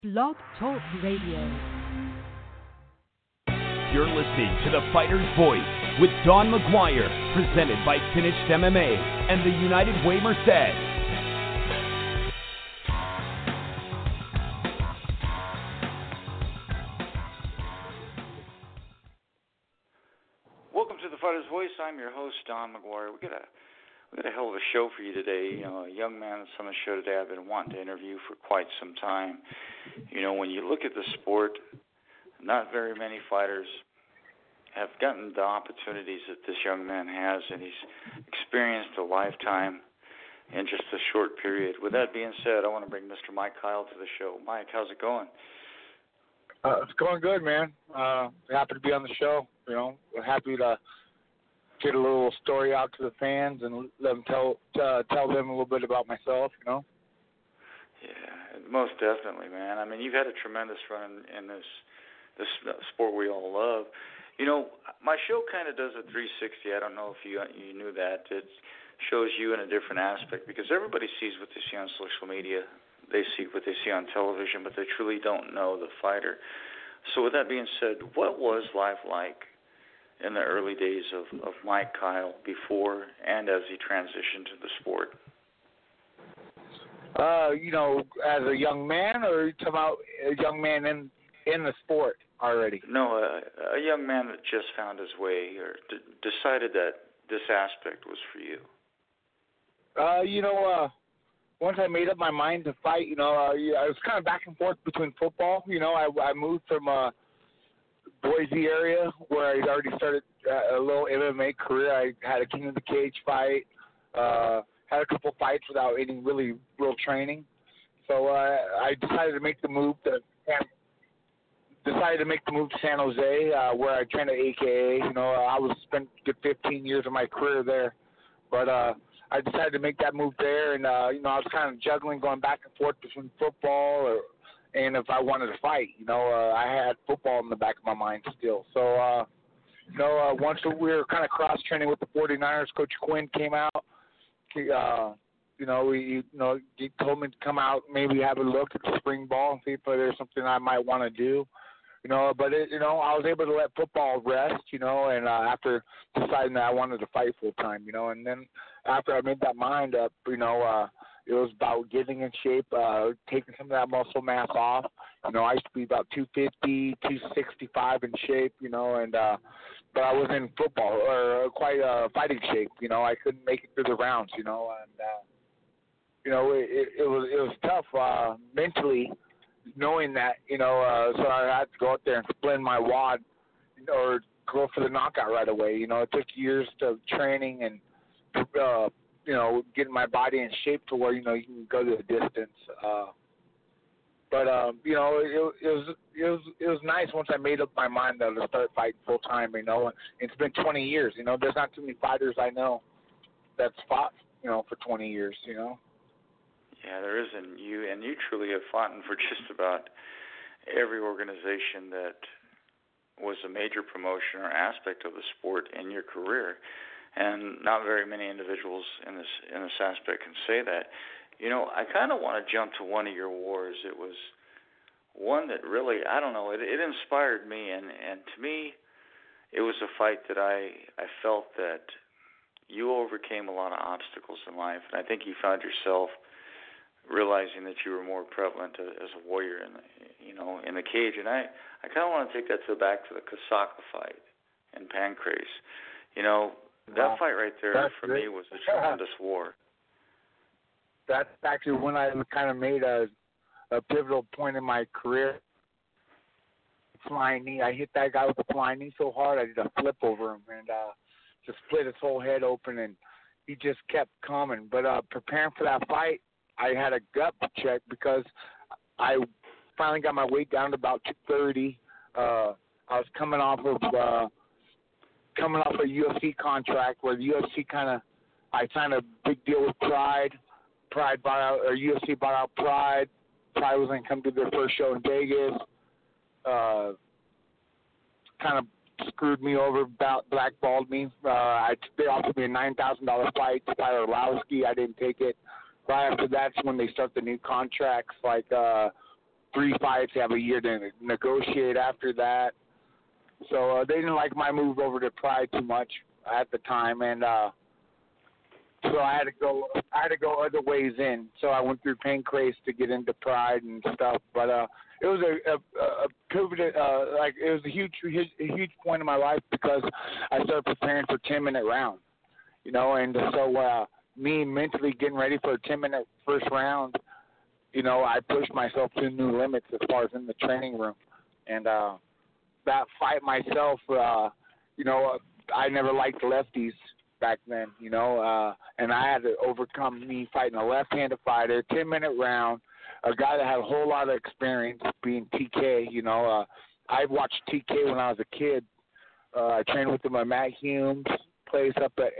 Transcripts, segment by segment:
Blog Talk Radio. You're listening to The Fighter's Voice with Don McGuire, presented by Finished MMA and the United Way Merced. Welcome to The Fighter's Voice. I'm your host, Don McGuire. We got a hell of a show for you today. You know, a young man that's on the show today I've been wanting to interview for quite some time. You know, when you look at the sport, not very many fighters have gotten the opportunities that this young man has, and he's experienced a lifetime in just a short period. With that being said, I want to bring Mr. Mike Kyle to the show. Mike, how's it going? It's going good, man. Happy to be on the show. You know, we're happy to get a little story out to the fans and let them tell them a little bit about myself. You know. Yeah, most definitely, man. I mean, you've had a tremendous run in this sport we all love. You know, my show kind of does a 360. I don't know if you knew that. It shows you in a different aspect because everybody sees what they see on social media. They see what they see on television, but they truly don't know the fighter. So with that being said, what was life like in the early days of Mike Kyle before and as he transitioned to the sport? You know, as a young man, or are you talking about a young man in the sport already? No, a young man that just found his way or decided that this aspect was for you. You know, once I made up my mind to fight, you know, I was kind of back and forth between football. You know, I moved from Boise area where I'd already started a little MMA career. I had a King of the Cage fight, had a couple fights without any really real training. So I decided to make the move to San Jose, where I trained at AKA. You know, I spent a good 15 years of my career there, but I decided to make that move there, and you know, I was kind of juggling, going back and forth between football and if I wanted to fight. You know, I had football in the back of my mind still. So, you know, once we were kind of cross-training with the 49ers, Coach Quinn came out. You know, he told me to come out, maybe have a look at the spring ball and see if there's something I might want to do. You know, but you know, I was able to let football rest. You know, and after deciding that I wanted to fight full time. You know, and then after I made that mind up, you know, it was about getting in shape, taking some of that muscle mass off. You know, I used to be about 250, 265 in shape. You know, and but I was in football or quite fighting shape. You know, I couldn't make it through the rounds. You know, and you know, it was tough mentally. Knowing that, you know, so I had to go out there and splint my wad, or go for the knockout right away. You know, it took years of training and, you know, getting my body in shape to where, you know, you can go to the distance. But you know, it was nice once I made up my mind that to start fighting full time. You know, it's been 20 years. You know, there's not too many fighters I know that's fought, you know, for 20 years. You know. Yeah, there isn't. You truly have fought for just about every organization that was a major promotion or aspect of the sport in your career, and not very many individuals in this aspect can say that. You know, I kind of want to jump to one of your wars. It was one that really, I don't know, it inspired me, and to me, it was a fight that I felt that you overcame a lot of obstacles in life, and I think you found yourself realizing that you were more prevalent as a warrior in the cage. And I kind of want to take that back to the Kasaka fight in Pancrase. You know, that fight right there for me was a tremendous war. That's actually when I kind of made a pivotal point in my career. Flying knee. I hit that guy with the flying knee so hard I did a flip over him and just split his whole head open, and he just kept coming. But preparing for that fight, I had a gut check because I finally got my weight down to about 230. I was coming off a UFC contract where the UFC I signed a big deal with Pride. Pride bought out, or UFC bought out Pride. Pride was going to come to their first show in Vegas. Kind of screwed me over, blackballed me. They offered me a $9,000 fight to fight Arlovsky. I didn't take it. Right after that's when they start the new contracts, like 3 fights. They have a year to negotiate after that. So they didn't like my move over to Pride too much at the time, and so I had to go other ways in. So I went through Pancrase to get into Pride and stuff. But it was a pivotal, it was a huge point in my life because I started preparing for 10-minute round, and so me mentally getting ready for a 10-minute first round, I pushed myself to new limits as far as in the training room, and that fight myself, I never liked lefties back then, and I had to overcome me fighting a left-handed fighter, 10-minute round, a guy that had a whole lot of experience being TK. I watched TK when I was a kid. I trained with him at Matt Hume's place up at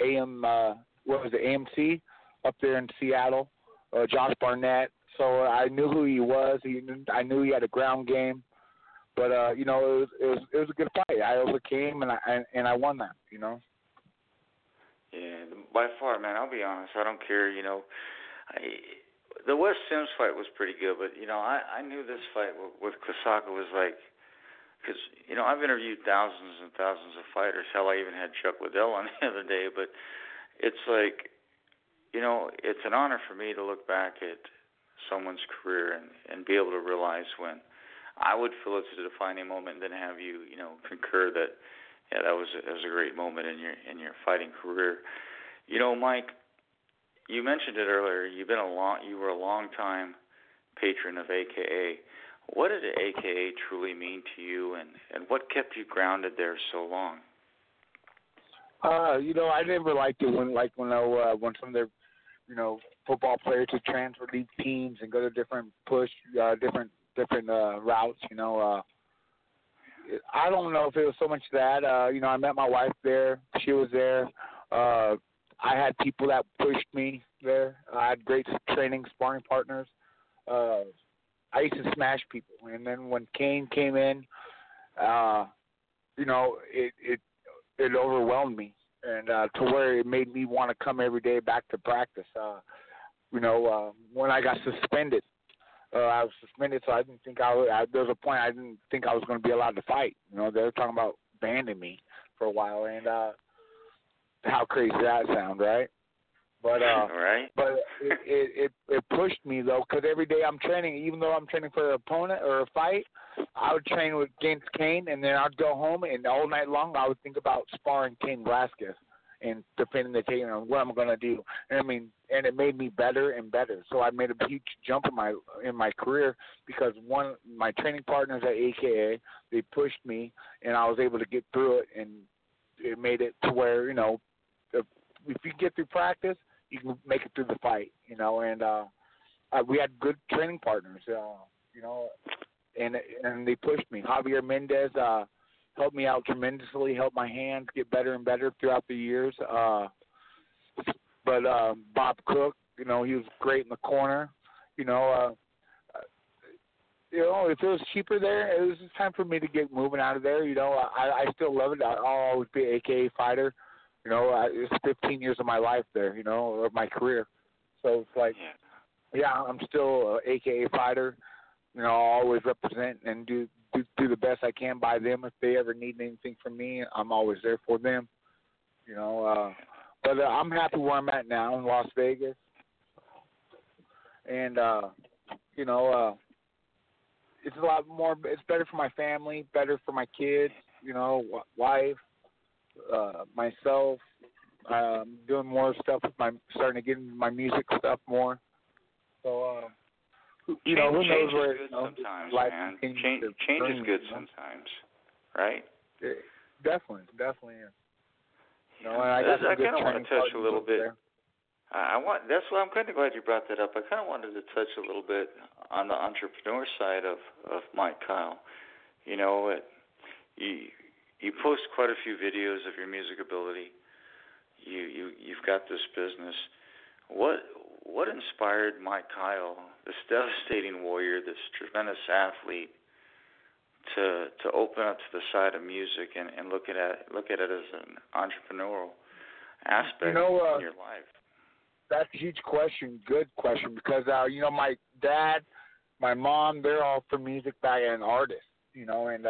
AMC up there in Seattle, Josh Barnett. So I knew who he was. I knew he had a ground game. But it was a good fight. I overcame and I won that. Yeah, by far, man. I'll be honest. I don't care. The Wes Sims fight was pretty good, but I knew this fight with Kosaka was like, because I've interviewed thousands and thousands of fighters. Hell, I even had Chuck Liddell on the other day. But it's like, it's an honor for me to look back at someone's career and be able to realize when I would feel it's a defining moment, and then have you, concur that, yeah, that was a great moment in your fighting career. Mike, you mentioned it earlier. You were a long time patron of AKA. What did AKA truly mean to you, and what kept you grounded there so long? I never liked it when some of their, football players would transfer league teams and go to different different routes, I don't know if it was so much that, I met my wife there. She was there. I had people that pushed me there. I had great training, sparring partners. I used to smash people. And then when Kane came in, it overwhelmed me. And to where it made me want to come every day back to practice. When I got suspended, I was suspended, so I didn't think there was a point I didn't think I was going to be allowed to fight. They were talking about banning me for a while, and how crazy that sound, right? But right. But it pushed me though, because every day I'm training, even though I'm training for an opponent or a fight, I would train against Kane, and then I'd go home, and all night long I would think about sparring Cain Velasquez and defending the takedown and what I'm going to do. And it made me better and better. So I made a huge jump in my career because my training partners at AKA, they pushed me, and I was able to get through it, and it made it to where, if you get through practice, you can make it through the fight, and we had good training partners, and they pushed me. Javier Mendez helped me out tremendously, helped my hands get better and better throughout the years. But Bob Cook, he was great in the corner. If it was cheaper there, it was just time for me to get moving out of there. I still love it. I'll always be an AKA fighter. It's 15 years of my life there, of my career. So it's like, yeah, I'm still an AKA fighter. I'll always represent and do the best I can by them. If they ever need anything from me, I'm always there for them. But I'm happy where I'm at now in Las Vegas. And, it's a lot more, it's better for my family, better for my kids, wife, myself. Doing more stuff with starting to get into my music stuff more. So, who knows where change is good sometimes, man. Change is good sometimes, right? Definitely is. I kind of want to touch a little bit. That's why I'm kind of glad you brought that up. I kind of wanted to touch a little bit on the entrepreneur side of Mike Kyle. You post quite a few videos of your music ability. You've got this business. What inspired Mike Kyle, this devastating warrior, this tremendous athlete, to open up to the side of music and look at it as an entrepreneurial aspect in your life? That's a huge question, good question, because my dad, my mom, they're all for music back and artists, you know, and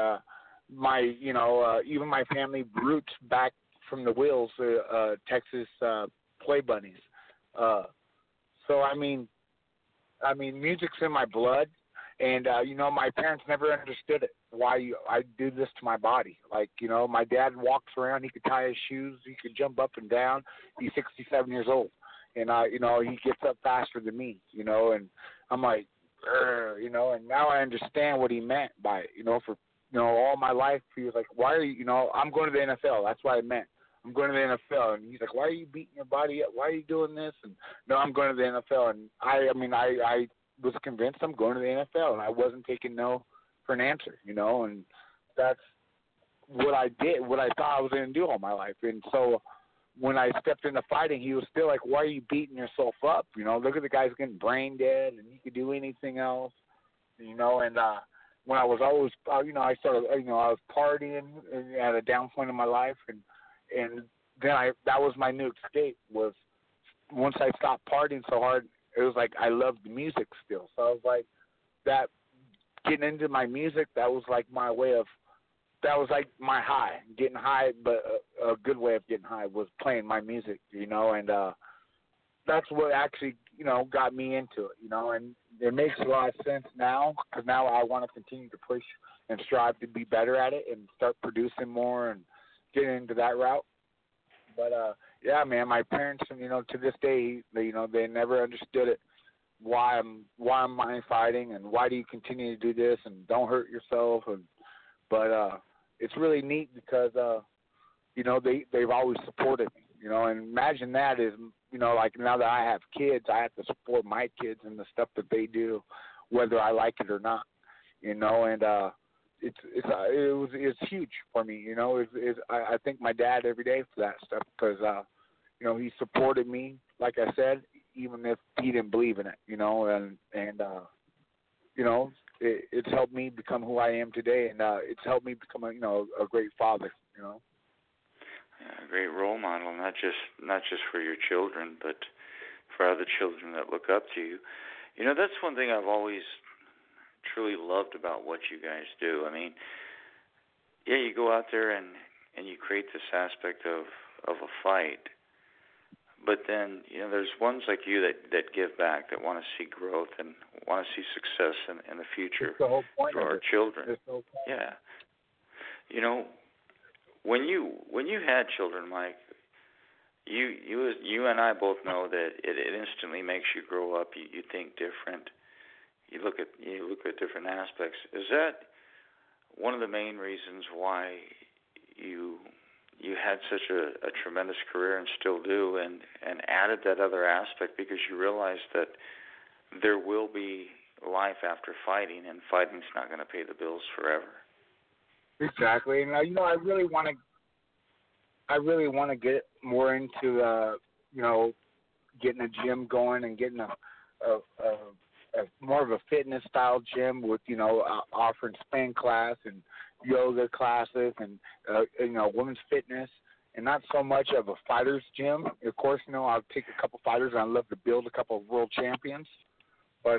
even my family roots back from the Wheels, Texas Play Bunnies. So I mean, music's in my blood, and my parents never understood it. Why I do this to my body? Like, my dad walks around, he could tie his shoes, he could jump up and down. He's 67 years old, and he gets up faster than me, and I'm like, and now I understand what he meant by it. For all my life he was like, why are you? I'm going to the NFL. That's what I meant. I'm going to the NFL. And he's like, why are you beating your body up? Why are you doing this? And no, I'm going to the NFL. And I was convinced I'm going to the NFL, and I wasn't taking no for an answer, and that's what I did, what I thought I was going to do all my life. And so when I stepped into fighting, he was still like, why are you beating yourself up? Look at the guys getting brain dead, and you could do anything else, and when I was always, I started, I was partying at a down point in my life, and then that was my new escape. Was once I stopped partying so hard, it was like I loved the music still. So I was like, that getting into my music, that was like my way of, that was like my high, getting high. But a good way of getting high was playing my music, and that's what actually, got me into it, and it makes a lot of sense now, because now I want to continue to push and strive to be better at it and start producing more and get into that route. But yeah, man, my parents, to this day, they never understood it. Why am I fighting, and why do you continue to do this, and don't hurt yourself? But it's really neat because they've always supported me. And imagine that is, like now that I have kids, I have to support my kids and the stuff that they do, whether I like it or not. And it's huge for me. I thank my dad every day for that stuff because he supported me, like I said, even if he didn't believe in it. It's helped me become who I am today, and it's helped me become a great father. Yeah, a great role model, not just for your children, but for other children that look up to you. That's one thing I've always truly loved about what you guys do. I mean, yeah, you go out there and you create this aspect of a fight, but then there's ones like you that give back, that want to see growth and want to see success in the future for our children. Yeah, when you had children, Mike, you and I both know that it instantly makes you grow up. You think different. You look at different aspects. Is that one of the main reasons why you had such a tremendous career and still do, and added that other aspect because you realized that there will be life after fighting, and fighting's not going to pay the bills forever? Exactly, and I really want to get more into getting a gym going and getting a more of a fitness style gym with offering spin class and yoga classes and women's fitness, and not so much of a fighter's gym. Of course, I'll take a couple fighters, and I'd love to build a couple of world champions, but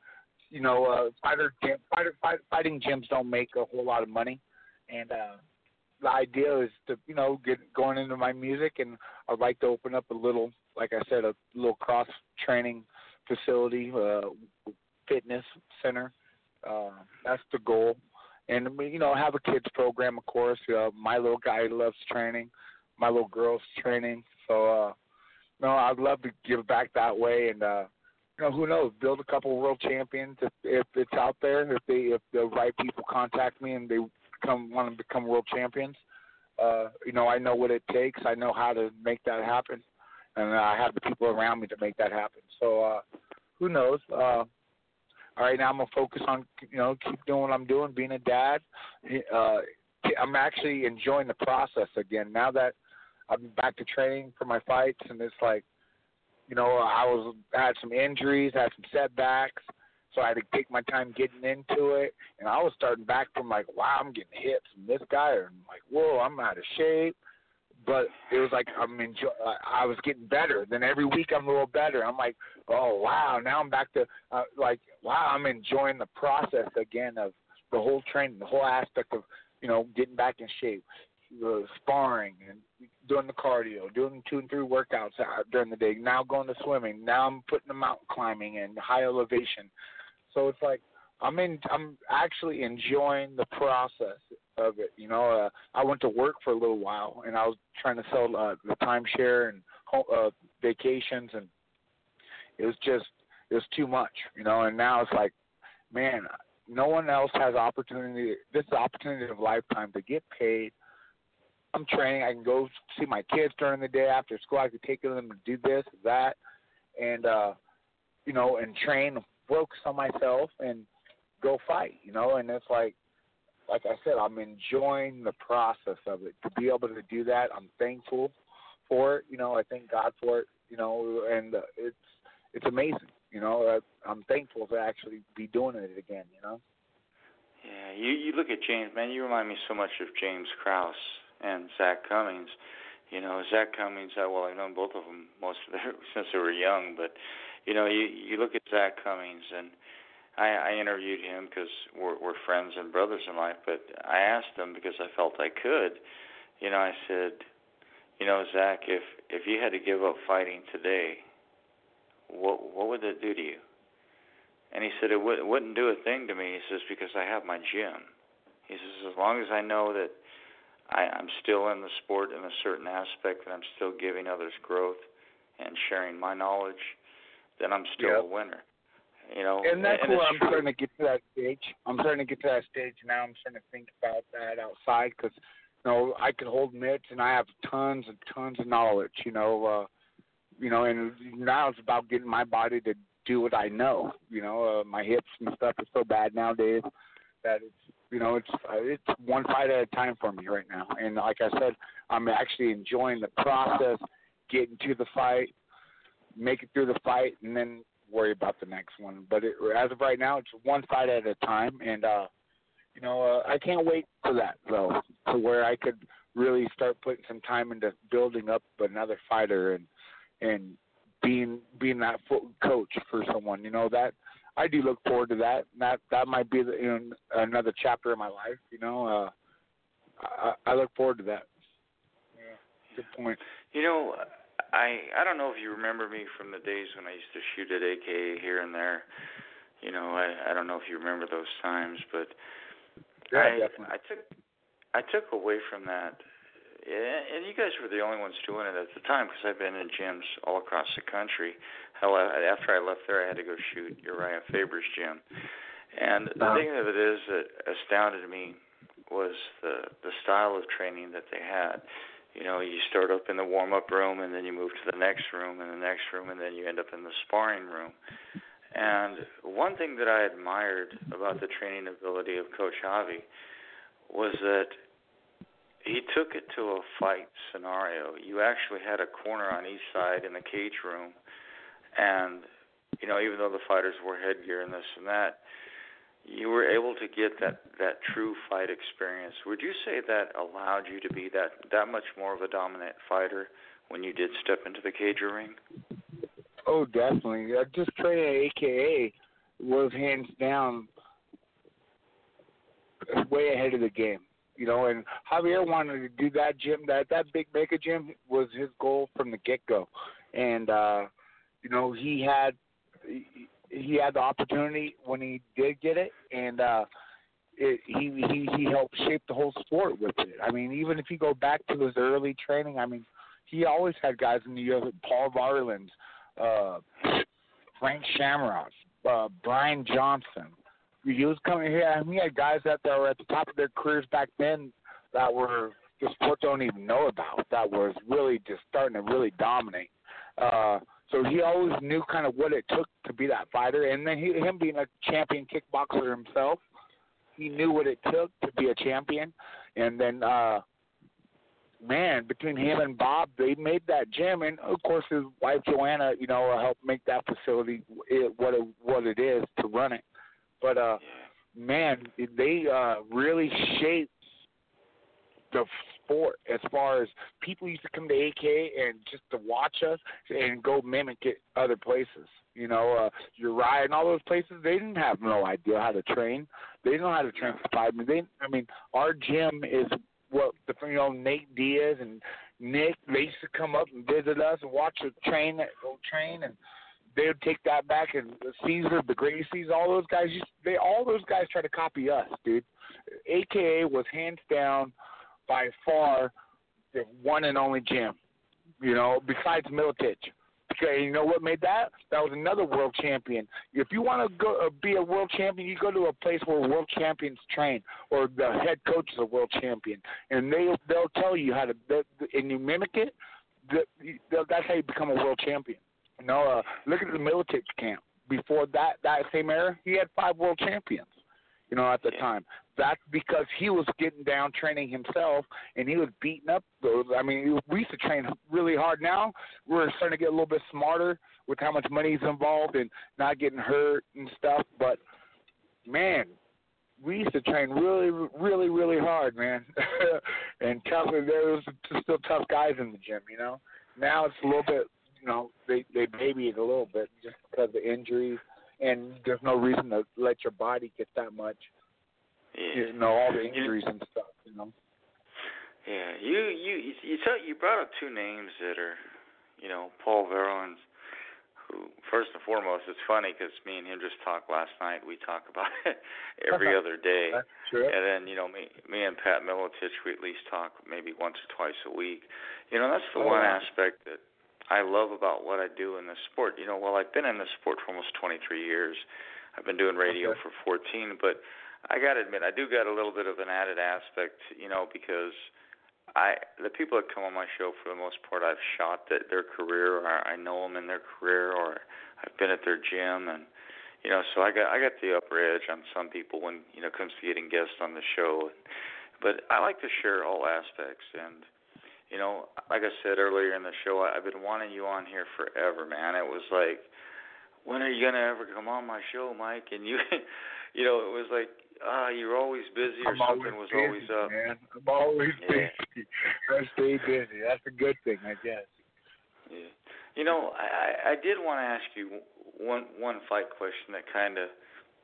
fighting gyms don't make a whole lot of money. And the idea is to, get going into my music, and I'd like to open up a little, like I said, a little cross-training facility, fitness center. That's the goal. And, have a kids program, of course. My little guy loves training. My little girl's training. So, I'd love to give back that way. And, who knows, build a couple world champions if it's out there, if the right people contact me and they want to become world champions. I know what it takes. I know how to make that happen, and I have the people around me to make that happen. So who knows? All right, now I'm gonna focus on keep doing what I'm doing, being a dad. I'm actually enjoying the process again now that I'm back to training for my fights, and it's like I had some injuries, had some setbacks. So I had to take my time getting into it, and I was starting back from like, wow, I'm getting hits from this guy, or I'm like, whoa, I'm out of shape. but it was like I was getting better. Then every week I'm a little better. I'm like, oh wow, now I'm back to wow, I'm enjoying the process again of the whole training, the whole aspect of getting back in shape, sparring and doing the cardio, doing 2 and 3 workouts during the day. Now going to swimming. Now I'm putting the mountain climbing and high elevation. So it's like I'm actually enjoying the process of it. I went to work for a little while, and I was trying to sell the timeshare and vacations, and it was too much, And now it's like, man, no one else has opportunity. This is the opportunity of a lifetime to get paid. I'm training. I can go see my kids during the day after school. I can take them to do this, that, and and train, focus on myself, and go fight. And it's like I said, I'm enjoying the process of it. To be able to do that, I'm thankful for it. I thank God for it. And it's amazing. I'm thankful to actually be doing it again. Yeah, you look at James, man. You remind me so much of James Krause and Zach Cummings. Zach Cummings. I've known both of them since they were young. But you look at Zach Cummings, and I interviewed him because we're friends and brothers in life. But I asked him because I felt I could. I said, Zach, if you had to give up fighting today, what would that do to you? And he said, it wouldn't do a thing to me. He says, because I have my gym. He says, as long as I know that I'm still in the sport in a certain aspect and I'm still giving others growth and sharing my knowledge, then I'm still a winner. And that's where I'm starting to get to that stage. I'm starting to get to that stage now. I'm starting to think about that outside because, I can hold mitts and I have tons and tons of knowledge, and now it's about getting my body to do what I know. My hips and stuff is so bad nowadays that it's one fight at a time for me right now. And like I said, I'm actually enjoying the process, getting to the fight, make it through the fight, and then worry about the next one. But as of right now, it's one fight at a time, and I can't wait for that though, to where I could really start putting some time into building up another fighter and being that coach for someone. That I do look forward to that. That might be another chapter of my life. I look forward to that. Yeah, good point. I don't know if you remember me from the days when I used to shoot at AKA here and there. I don't know if you remember those times, but yeah, definitely. I took away from that, and you guys were the only ones doing it at the time because I've been in gyms all across the country. After I left there, I had to go shoot Uriah Faber's gym, and the thing of it is that astounded me was the style of training that they had. You start up in the warm-up room, and then you move to the next room, and the next room, and then you end up in the sparring room. And one thing that I admired about the training ability of Coach Javi was that he took it to a fight scenario. You actually had a corner on each side in the cage room, and, even though the fighters wore headgear and this and that, you were able to get that true fight experience. Would you say that allowed you to be that much more of a dominant fighter when you did step into the cage ring? Oh, definitely. Just training at AKA was hands down way ahead of the game. And Javier wanted to do that gym, that big mega gym was his goal from the get-go. And, he had the opportunity when he did get it, and he helped shape the whole sport with it. I mean, even if you go back to his early training, he always had guys in the U.S., Paul Varland, Frank Shamrock, Brian Johnson. He was coming here. He had guys that were at the top of their careers back then that were the sport don't even know about. That was really just starting to really dominate. So he always knew kind of what it took to be that fighter. And then him being a champion kickboxer himself, he knew what it took to be a champion. And then, between him and Bob, they made that gym. And, of course, his wife, Joanna, helped make that facility what it is to run it. But, they really shaped the sport as far as people used to come to AK and just to watch us and go mimic it other places. You know, Uriah and all those places, they didn't have no idea how to train. They didn't know how to train for 5 minutes. Our gym is what Nate Diaz and Nick, they used to come up and visit us and watch us train, and they would take that back. And Caesar, the Gracies, all those guys try to copy us, dude. AKA was hands down by far the one and only gym, besides Militich. Okay, you know what made that? That was another world champion. If you want to go be a world champion, you go to a place where world champions train, or the head coach is a world champion, and they'll tell you how to, and you mimic it. That's how you become a world champion. Look at the Militich camp. Before that same era, he had 5 world champions. At the time. That's because he was getting down training himself, and he was beating up those. We used to train really hard. Now we're starting to get a little bit smarter with how much money's involved and not getting hurt and stuff. But, man, we used to train really, really, really hard, man. And tough. There was still tough guys in the gym, Now it's a little bit, they baby it a little bit just because of injuries. And there's no reason to let your body get that much, all the injuries and stuff, Yeah, you brought up 2 names that are, Paul Verhoeven, who, first and foremost, it's funny because me and him just talked last night. We talk about it every other day. That's true. And then, me and Pat Militich, we at least talk maybe once or twice a week. That's the one aspect that I love about what I do in this sport. I've been in this sport for almost 23 years. I've been doing radio for 14, but I got to admit, I do got a little bit of an added aspect, because the people that come on my show, for the most part, I've shot their career, or I know them in their career, or I've been at their gym, and so I got the upper edge on some people when it comes to getting guests on the show. But I like to share all aspects, and like I said earlier in the show, I've been wanting you on here forever, man. It was like, when are you going to ever come on my show, Mike? And you, it was like, you're always busy, or something was busy, always up. Man. I'm always busy. I stay busy. That's a good thing, I guess. Yeah. I did want to ask you one fight question that kind of,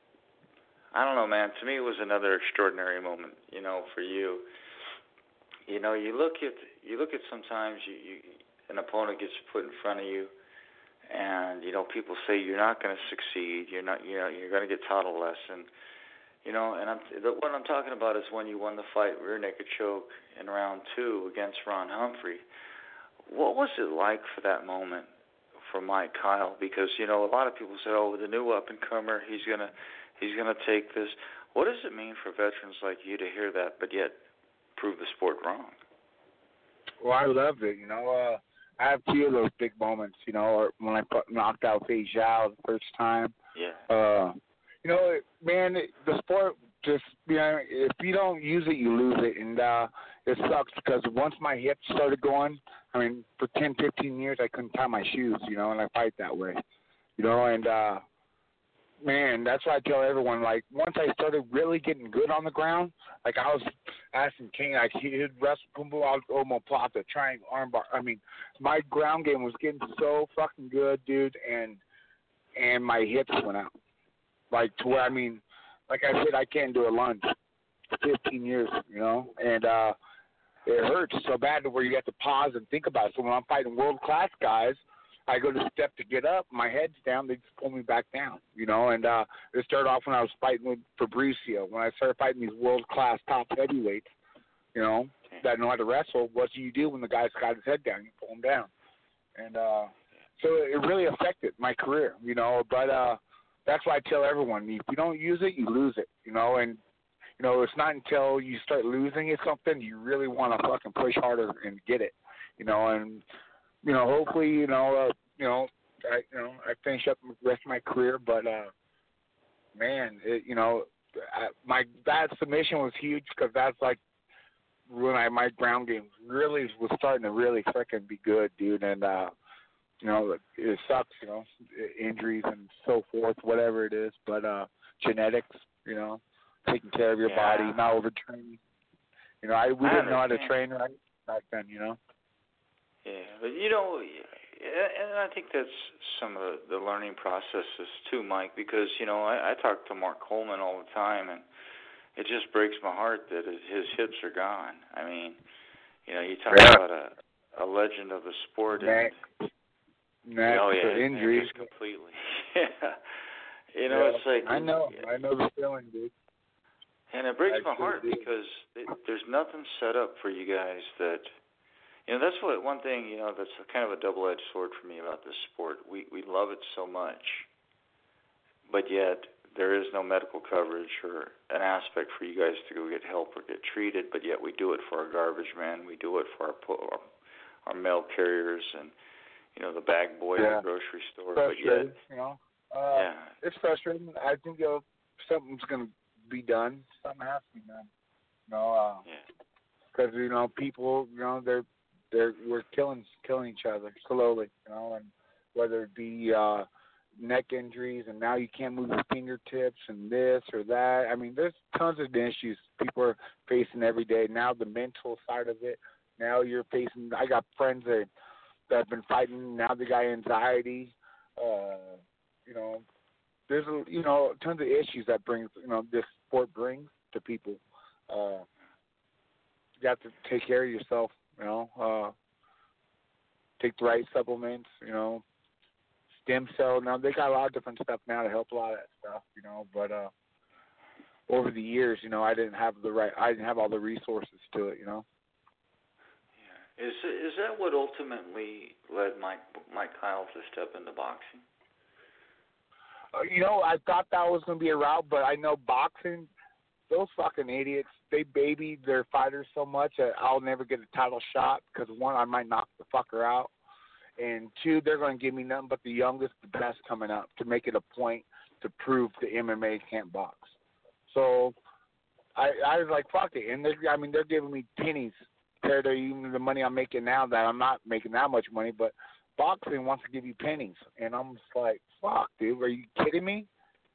I don't know, man. To me, it was another extraordinary moment, for you. You look at sometimes an opponent gets put in front of you, and people say you're not going to succeed. You're not. You're going to get taught a lesson. And what I'm talking about is when you won the fight, rear naked choke in round 2 against Ron Humphrey. What was it like for that moment for Mike Kyle? Because a lot of people say, "Oh, the new up and comer, he's gonna take this." What does it mean for veterans like you to hear that, but yet prove the sport wrong? Well, I loved it. I have 2 of those big moments. Or when I knocked out Fei Zhao the first time. Yeah. Man, the sport just, if you don't use it, you lose it, and it sucks because once my hips started going, for 10, 15 years I couldn't tie my shoes, and I fight that way, and man, that's why I tell everyone, like, once I started really getting good on the ground, like I was asking King, like, he'd wrestle Kumbu, I was omoplata, triangle, armbar. My ground game was getting so fucking good, dude, and my hips went out. Like, to where, like I said, I can't do a lunge for 15 years, and it hurts so bad to where you have to pause and think about it. So when I'm fighting world-class guys, I go to step to get up, my head's down, they just pull me back down, and it started off when I was fighting with Fabricio. When I started fighting these world-class top heavyweights, that know how to wrestle, what do you do when the guy's got his head down? You pull him down. And so it really affected my career, but that's why I tell everyone, if you don't use it, you lose it, and it's not until you start losing it something you really want to fucking push harder and get it, and hopefully, I finish up the rest of my career, but man, my that submission was huge because that's like when my ground game really was starting to really freaking be good, dude, and it sucks, injuries and so forth, whatever it is, but genetics, taking care of your body, not overtraining, You know, we didn't know how to train right back then, you know. Yeah, but you know, and I think that's some of the learning processes too, Mike, because, you know, I talk to Mark Coleman all the time, and it just breaks my heart that his hips are gone. I mean, you know, you talk about a legend of the sport. Injuries. Completely. Yeah. You know, it's like... I know the feeling, dude. And it breaks my heart because there's nothing set up for you guys that... You know, that's one thing, you know, that's kind of a double-edged sword for me about this sport. We love it so much, but yet there is no medical coverage or an aspect for you guys to go get help or get treated, but yet we do it for our garbage men. We do it for our mail carriers and, you know, the bag boy at the grocery store. But yet, you know, it's frustrating. I think something's going to be done. Something has to be done. You know, because you know, people, you know, we're killing each other slowly. You know, and whether it be neck injuries, and now you can't move your fingertips, and this or that. I mean, there's tons of issues people are facing every day. Now the mental side of it. Now you're facing. I got friends that have been fighting. Now they got anxiety. You know, there's tons of issues that this sport brings to people. You have to take care of yourself. You know, take the right supplements. You know, stem cell. Now they got a lot of different stuff now to help a lot of that stuff. You know, but over the years, you know, I didn't have all the resources to it. You know. Yeah. Is that what ultimately led Mike Kyle to step into boxing? You know, I thought that was going to be a route, but I know boxing, those fucking idiots, they baby their fighters so much that I'll never get a title shot because, one, I might knock the fucker out, and two, they're going to give me nothing but the youngest, the best coming up to make it a point to prove the MMA can't box. So I was like, fuck it. And they're giving me pennies compared to even the money I'm making now that I'm not making that much money, but boxing wants to give you pennies. And I'm just like, fuck, dude, are you kidding me?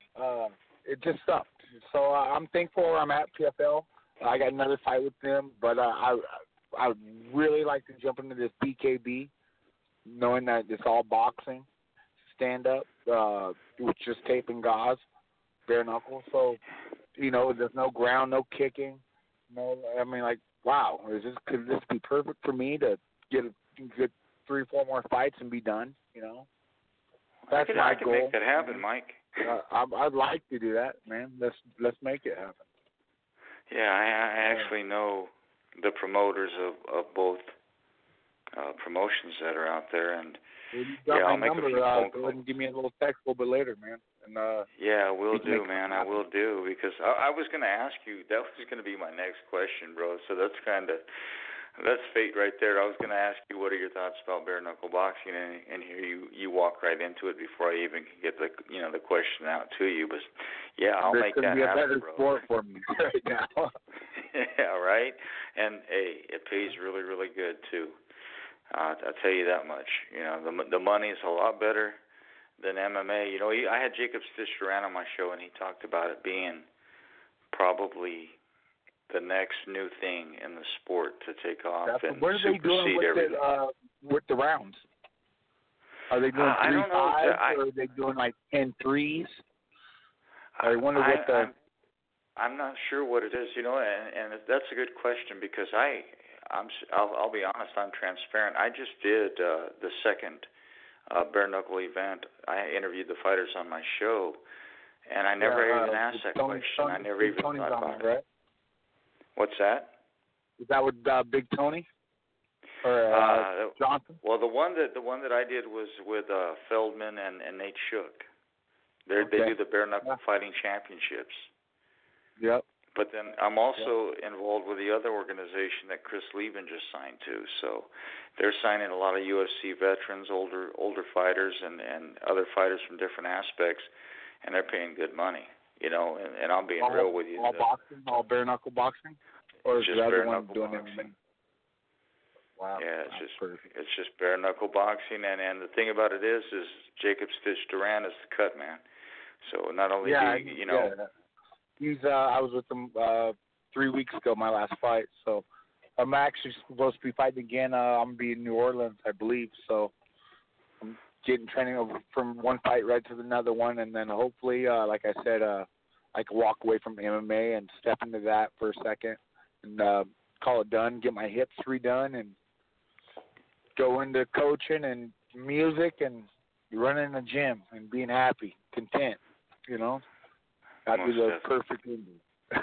It just sucked. So I'm thankful where I'm at, PFL. I got another fight with them, but I would really like to jump into this BKB, knowing that it's all boxing, stand-up, with just tape and gauze, bare knuckle. So, you know, there's no ground, no kicking. No, I mean, like, wow, could this be perfect for me to get 3 or 4 more fights and be done? You know, that's my goal. I can make that happen, Mike. I'd like to do that, man. Let's make it happen. Yeah, I actually know the promoters of both promotions that are out there, and I'll make a few phone calls. Give me a little text a little bit later, man. And yeah, I will do, man. I will do, because I was going to ask you. That was going to be my next question, bro. So that's fate right there. I was going to ask you, what are your thoughts about bare knuckle boxing, and here you walk right into it before I even get the question out to you. But yeah, I'll make that happen, bro. It's going to be a better sport for me right now. Yeah, right. And hey, it pays really, really good too. I'll tell you that much. You know, the money is a lot better than MMA. You know, I had Jacob Stich-Duran on my show, and he talked about it being probably the next new thing in the sport to take off and supersede everything. With the rounds? Are they doing 3-5, or are they doing like 10 threes? I wonder what I'm not sure what it is, you know, and that's a good question, because I'll be honest, I'm transparent. I just did the second bare knuckle event. I interviewed the fighters on my show, and I never even asked that question. I never even thought about it. Right? What's that? Is that with Big Tony or Johnson? Well, the one that I did was with Feldman and Nate Shook. They do the bare knuckle fighting championships. Yep. But then I'm also involved with the other organization that Chris Lieben just signed to. So they're signing a lot of UFC veterans, older fighters, and other fighters from different aspects, and they're paying good money. You know, and I'm being real with you. All boxing, all bare knuckle boxing, or is just the other bare one knuckle doing boxing. everything? Wow. Yeah, it's just bare knuckle boxing, and the thing about it is Jacob Stich-Duran is the cut man. So not only he's I was with him 3 weeks ago, my last fight. So I'm actually supposed to be fighting again. I'm going to be in New Orleans, I believe. So I'm getting training over from one fight right to another one. And then hopefully, like I said, I can walk away from MMA and step into that for a second and call it done, get my hips redone, and go into coaching and music and running the gym and being happy, content, you know. That'd be the perfect ending.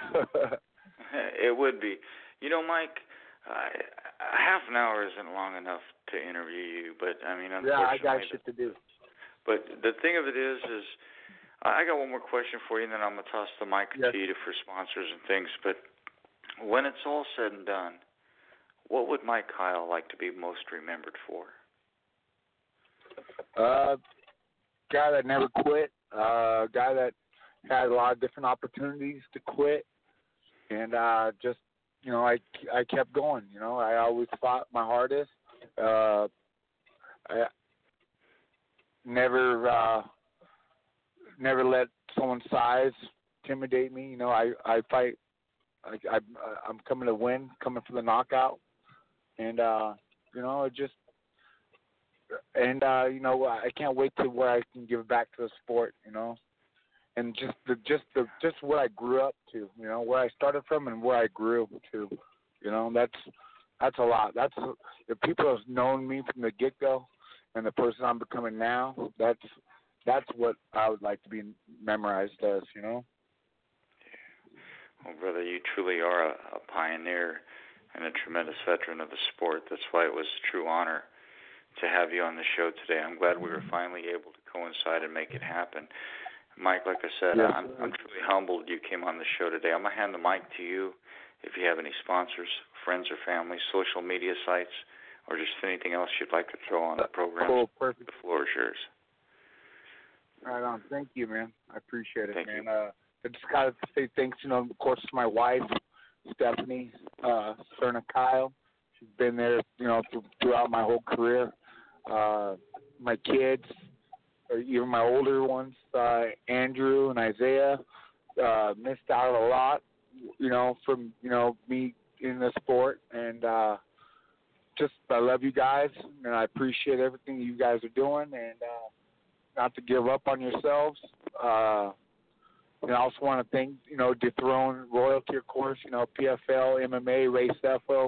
It would be. You know, Mike, half an hour isn't long enough to interview you, but, I mean, unfortunately. Yeah, I got shit to do. But the thing of it is I got one more question for you, and then I'm going to toss the mic to you for sponsors and things. But when it's all said and done, what would Mike Kyle like to be most remembered for? Guy that never quit, guy that had a lot of different opportunities to quit, and just, you know, I kept going. You know, I always fought my hardest. I never let someone's size intimidate me. You know, I fight. I'm coming to win, coming for the knockout, and you know, you know, I can't wait to where I can give back to the sport. You know, and just what I grew up to. You know, where I started from and where I grew to. You know, that's a lot. If people have known me from the get-go and the person I'm becoming now, that's what I would like to be memorized as, you know? Well, brother, you truly are a pioneer and a tremendous veteran of the sport. That's why it was a true honor to have you on the show today. I'm glad we were finally able to coincide and make it happen. Mike, like I said, I'm truly humbled you came on the show today. I'm going to hand the mic to you if you have any sponsors, friends or family, social media sites, or just anything else you'd like to throw on the program. Cool, perfect. The floor is yours. Right on. Thank you, man. I appreciate it, Thank man. you. I just got to say thanks, you know, of course, to my wife, Stephanie, Serna Kyle. She's been there, you know, throughout my whole career. My kids, or even my older ones, Andrew and Isaiah, missed out a lot, you know, from, you know, me in the sport. And just I love you guys, and I appreciate everything you guys are doing, and not to give up on yourselves. And I also want to thank, you know, Dethrone Royalty, of course, you know, PFL, MMA, Ray Sefo.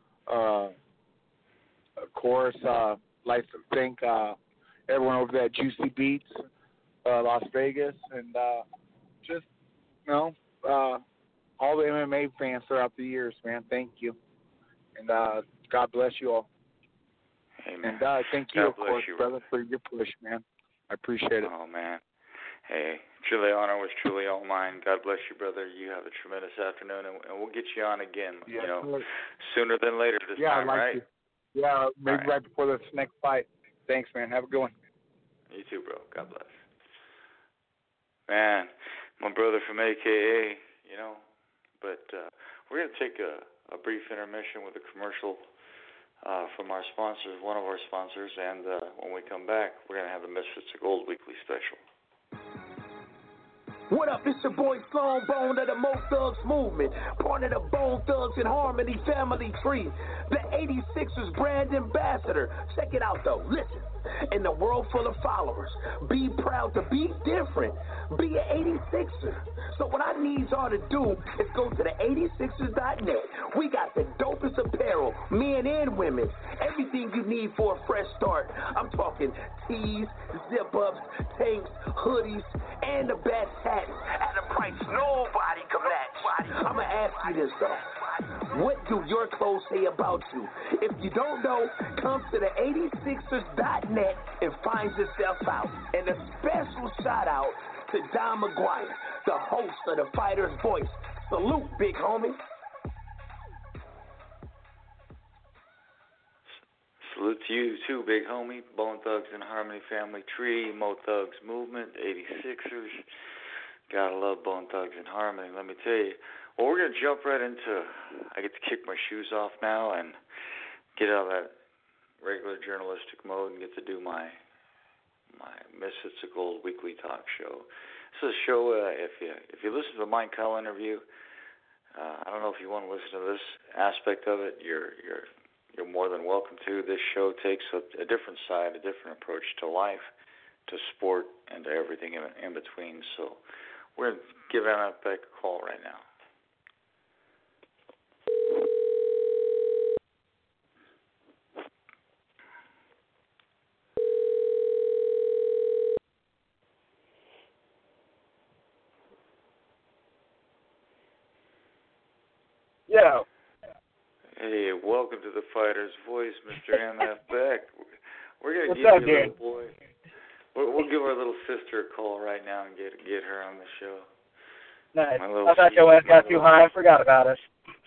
Of course, like to thank everyone over there at Juicy Beats, Las Vegas, and just, you know, all the MMA fans throughout the years, man. Thank you. And God bless you all. Amen. And thank you, God of course, you, brother, for your push, man. I appreciate it. Oh, man. Hey, truly honor was truly all mine. God bless you, brother. You have a tremendous afternoon, and we'll get you on again, you know, sooner than later this time, I'd like right? to. Yeah, maybe right before this next fight. Thanks, man. Have a good one. You too, bro. God bless. Man, my brother from AKA, you know, but we're going to take a brief intermission with a commercial from our sponsors, one of our sponsors, and when we come back, we're going to have the Misfits of Gold Weekly Special. What up, it's your boy Sloan Bone of the Mo Thugs Movement, part of the Bone Thugs and Harmony family tree, the 86ers brand ambassador. Check it out though, listen. In a world full of followers, be proud to be different. Be an 86er. So what I need y'all to do is go to the 86ers.net. We got the dopest apparel, men and women. Everything you need for a fresh start. I'm talking tees, zip-ups, tanks, hoodies, and the best hats at a price nobody can match. I'm going to ask you this though. What do your clothes say about you? If you don't know, come to the 86ers.net and find yourself out. And a special shout out to Don McGuire, the host of The Fighter's Voice. Salute, big homie. Salute to you too, big homie. Bone Thugs and Harmony family tree, Mo Thugs Movement, 86ers. Gotta love Bone Thugs and Harmony, let me tell you. Well, we're going to jump right into, I get to kick my shoes off now and get out of that regular journalistic mode and get to do my Misfits of Gold weekly talk show. This is a show, if you listen to the Mike Kyle interview, I don't know if you want to listen to this aspect of it. You're more than welcome to. This show takes a different side, a different approach to life, to sport, and to everything in between. So we're going to give Anna Beck a call right now. Yeah. Hey, welcome to the Fighter's Voice, Mr. MF Beck. We're going to give up, you a little boy. We'll give our little sister a call right now and get her on the show. Nice. I thought your ass got too high and forgot about us.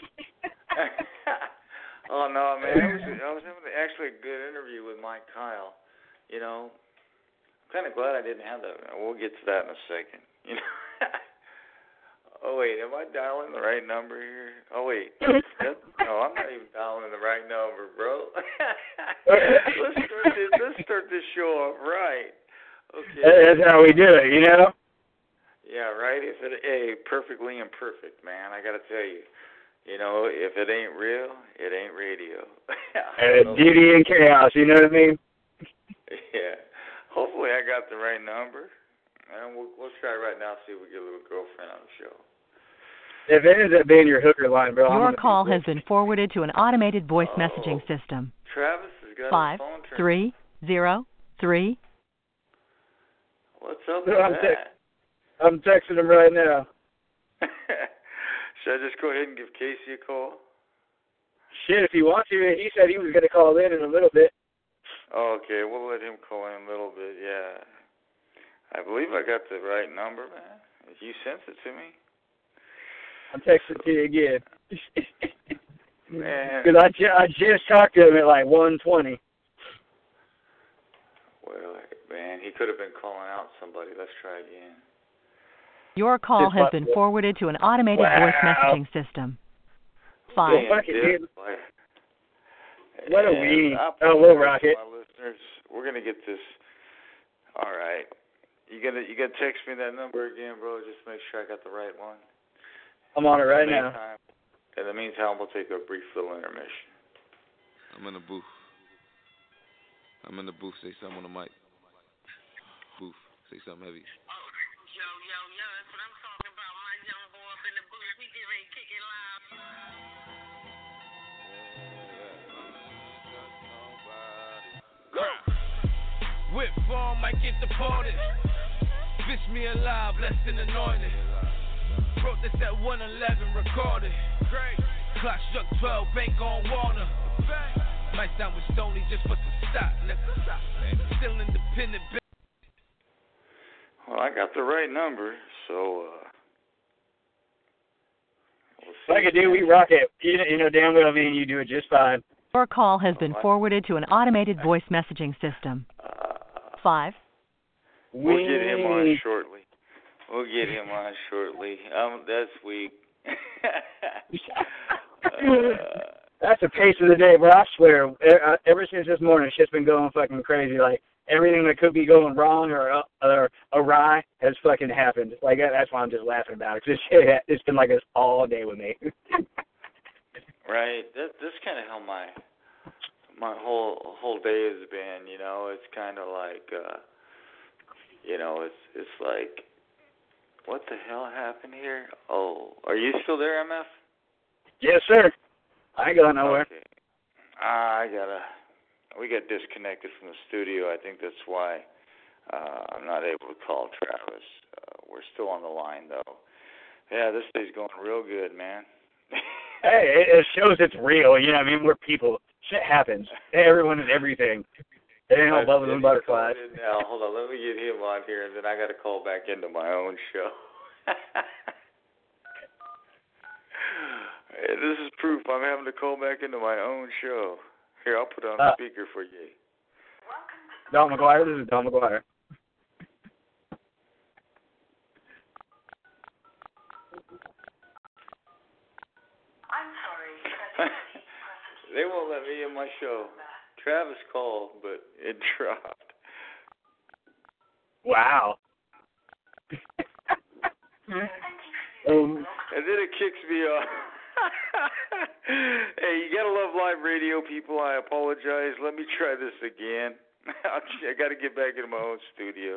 Oh, no, man. I was having actually a good interview with Mike Kyle. You know, I'm kind of glad I didn't have that. We'll get to that in a second. You know. Oh, wait, am I dialing the right number here? Oh, wait. No, I'm not even dialing the right number, bro. Let's start this show off right. Okay. That's how we do it, you know? Yeah, right? Perfectly imperfect, man. I got to tell you. You know, if it ain't real, it ain't radio. Beauty and chaos, you know what I mean? Yeah. Hopefully I got the right number. And we'll try right now, see if we get a little girlfriend on the show. If it ends up being your hooker line, bro. Your call has been forwarded to an automated voice messaging system. Travis has got his phone turned. 5303. What's up with that? I'm texting him right now. Should I just go ahead and give Casey a call? Shit, if you want to. He said he was going to call in a little bit. Oh, okay, we'll let him call in a little bit, yeah. I believe I got the right number, man. If you sent it to me. I'm texting to you again. Man. Because I just talked to him at like 1:20. Well, man, he could have been calling out somebody. Let's try again. Your call has been forwarded to an automated voice messaging system. 5. What a weenie. Oh, we'll rock it. My listeners, we're going to get this. All right. You gonna text me that number again, bro? Just make sure I got the right one. I'm on it right now. In the meantime, we'll take a brief little intermission. I'm in the booth. Say something on the mic. Booth. Say something heavy. Yo, that's what I'm talking about. My young boy up in the booth. We get ready to kick it live. Whip form might get deported. Fish me alive, less than anointed. Wrote this at 111, recorded. Clock struck 12, bank on Warner. Might down with Stoney just for some stock, nigga. Still independent. Well, I got the right number, so we'll see. Like I do, we rock it. You know damn well me and you do it just fine. Your call has been forwarded to an automated voice messaging system. 5. We'll get him on shortly. That's weak. That's the pace of the day, bro. I swear. Ever since this morning, shit's been going fucking crazy. Like, everything that could be going wrong or awry has fucking happened. Like, that's why I'm just laughing about it. Cause it's been like this all day with me. Right. That's kind of how my whole day has been. You know, it's kind of like, you know, it's like, what the hell happened here? Oh, are you still there, MF? Yes, sir. I ain't going nowhere. Okay. We got disconnected from the studio. I think that's why I'm not able to call Travis. We're still on the line, though. Yeah, this day's going real good, man. Hey, it shows it's real. You know what I mean? We're people. Shit happens. Everyone and everything. It ain't all bubbles and butterflies. Now, hold on. Let me get him on here, and then I got to call back into my own show. Hey, this is proof I'm having to call back into my own show. Here, I'll put it on speaker for you. Don McGuire, this is Don McGuire. I'm sorry. They won't let me in my show. Travis called, but it dropped. Wow. And then it kicks me off. Hey, you gotta love live radio, people. I apologize. Let me try this again. I gotta get back into my own studio.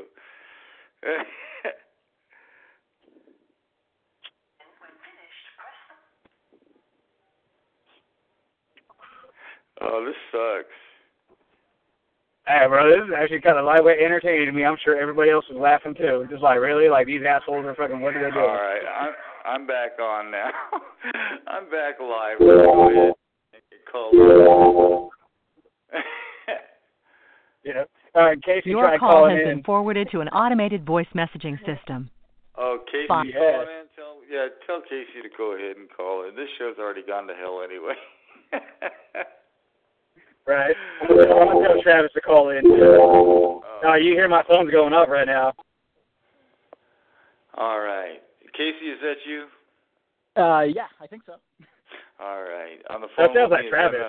Oh, this sucks. Hey, bro, this is actually kind of lightweight entertaining to me. I'm sure everybody else was laughing, too. Just like, really? Like, these assholes are fucking, what are they doing? All right, I'm back on now. I'm back live. Let's go ahead and get called. Yeah. All right, Casey, your try call calling has in. been forwarded to an automated voice messaging system. Oh, Casey, Fine. calling in? Tell Casey to go ahead and call in. This show's already gone to hell anyway. Right. I'm going to tell Travis to call in. You hear my phone's going up right now. All right. Casey, is that you? Yeah, I think so. All right. On the phone That sounds with like me Travis.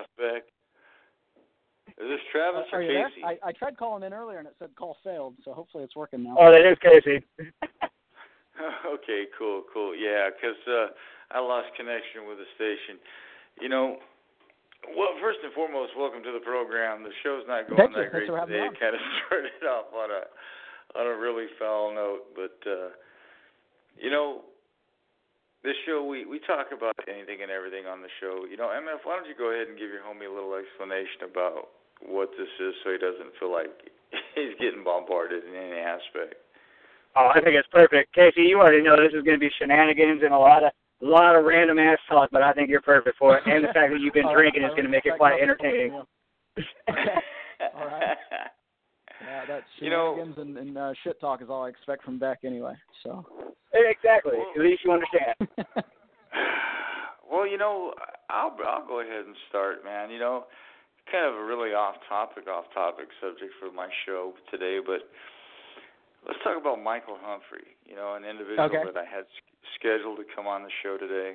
Is this Travis or Are you Casey? there? I tried calling in earlier and it said call failed, so hopefully it's working now. Oh, that is Casey. Okay, cool. Yeah, because I lost connection with the station. Well, first and foremost, welcome to the program. The show's not going that great today. It kind of started off on a really foul note, but this show we talk about anything and everything on the show. MF, why don't you go ahead and give your homie a little explanation about what this is, so he doesn't feel like he's getting bombarded in any aspect. Oh, I think it's perfect. Casey, you already know this is going to be shenanigans and a lot of random ass talk, but I think you're perfect for it. And the fact that you've been drinking is going to make it quite entertaining. All right. Yeah, that's shenanigans and shit talk is all I expect from Beck anyway. So. Exactly. At least you understand. Well, I'll go ahead and start, man. Kind of a really off-topic subject for my show today, but let's talk about Michael Humphrey, an individual that I had scheduled to come on the show today.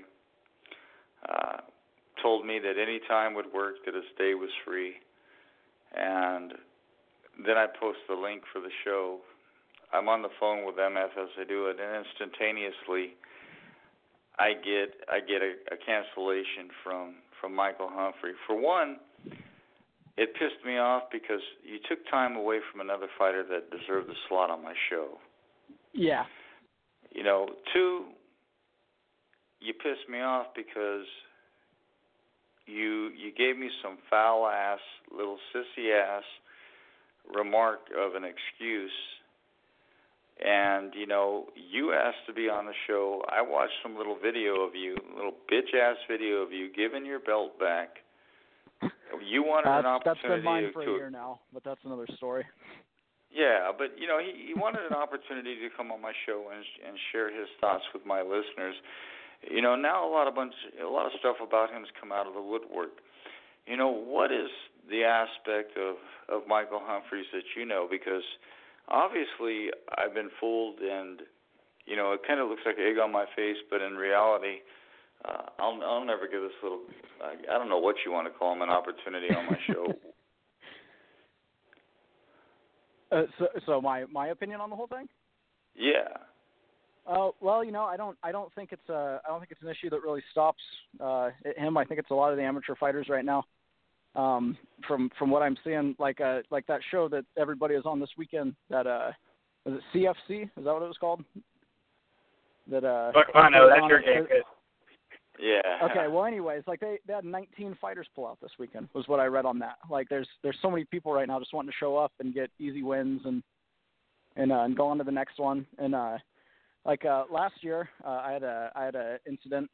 Told me that any time would work, that his day was free. And then I post the link for the show. I'm on the phone with MF as I do it, and instantaneously I get a cancellation from Michael Humphrey. For one, it pissed me off because you took time away from another fighter that deserved the slot on my show. Yeah. Two, you pissed me off because you gave me some foul-ass, little sissy-ass remark of an excuse. And, you asked to be on the show. I watched some little video of you, little bitch-ass video of you giving your belt back. You wanted an opportunity that's been mine for a year now, but that's another story. Yeah, but he wanted an opportunity to come on my show and share his thoughts with my listeners. Now a lot of stuff about him has come out of the woodwork. What is the aspect of Michael Humphreys that you know? Because obviously I've been fooled, and it kind of looks like egg on my face, but in reality, I'll never give this little, I don't know what you want to call him, an opportunity on my show. So my opinion on the whole thing? Yeah. Well, I don't think it's an issue that really stops him. I think it's a lot of the amateur fighters right now. From what I'm seeing, like that show that everybody is on this weekend, that was it CFC? Is that what it was called? That I know that's your game. Yeah. Okay. Well, anyways, they had 19 fighters pull out this weekend, was what I read on that. There's so many people right now just wanting to show up and get easy wins and go on to the next one. And last year, I had a incident.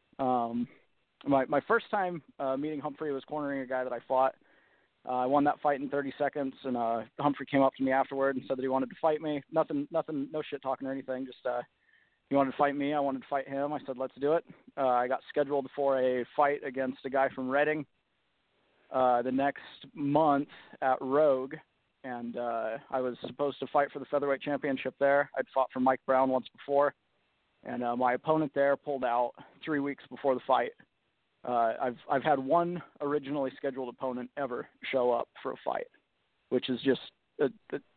My first time meeting Humphrey was cornering a guy that I fought. I won that fight in 30 seconds, and Humphrey came up to me afterward and said that he wanted to fight me. Nothing, no shit talking or anything. Just he wanted to fight me. I wanted to fight him. I said, let's do it. I got scheduled for a fight against a guy from Reading the next month at Rogue, and I was supposed to fight for the featherweight championship there. I'd fought for Mike Brown once before, and my opponent there pulled out 3 weeks before the fight. I've had one originally scheduled opponent ever show up for a fight, which is just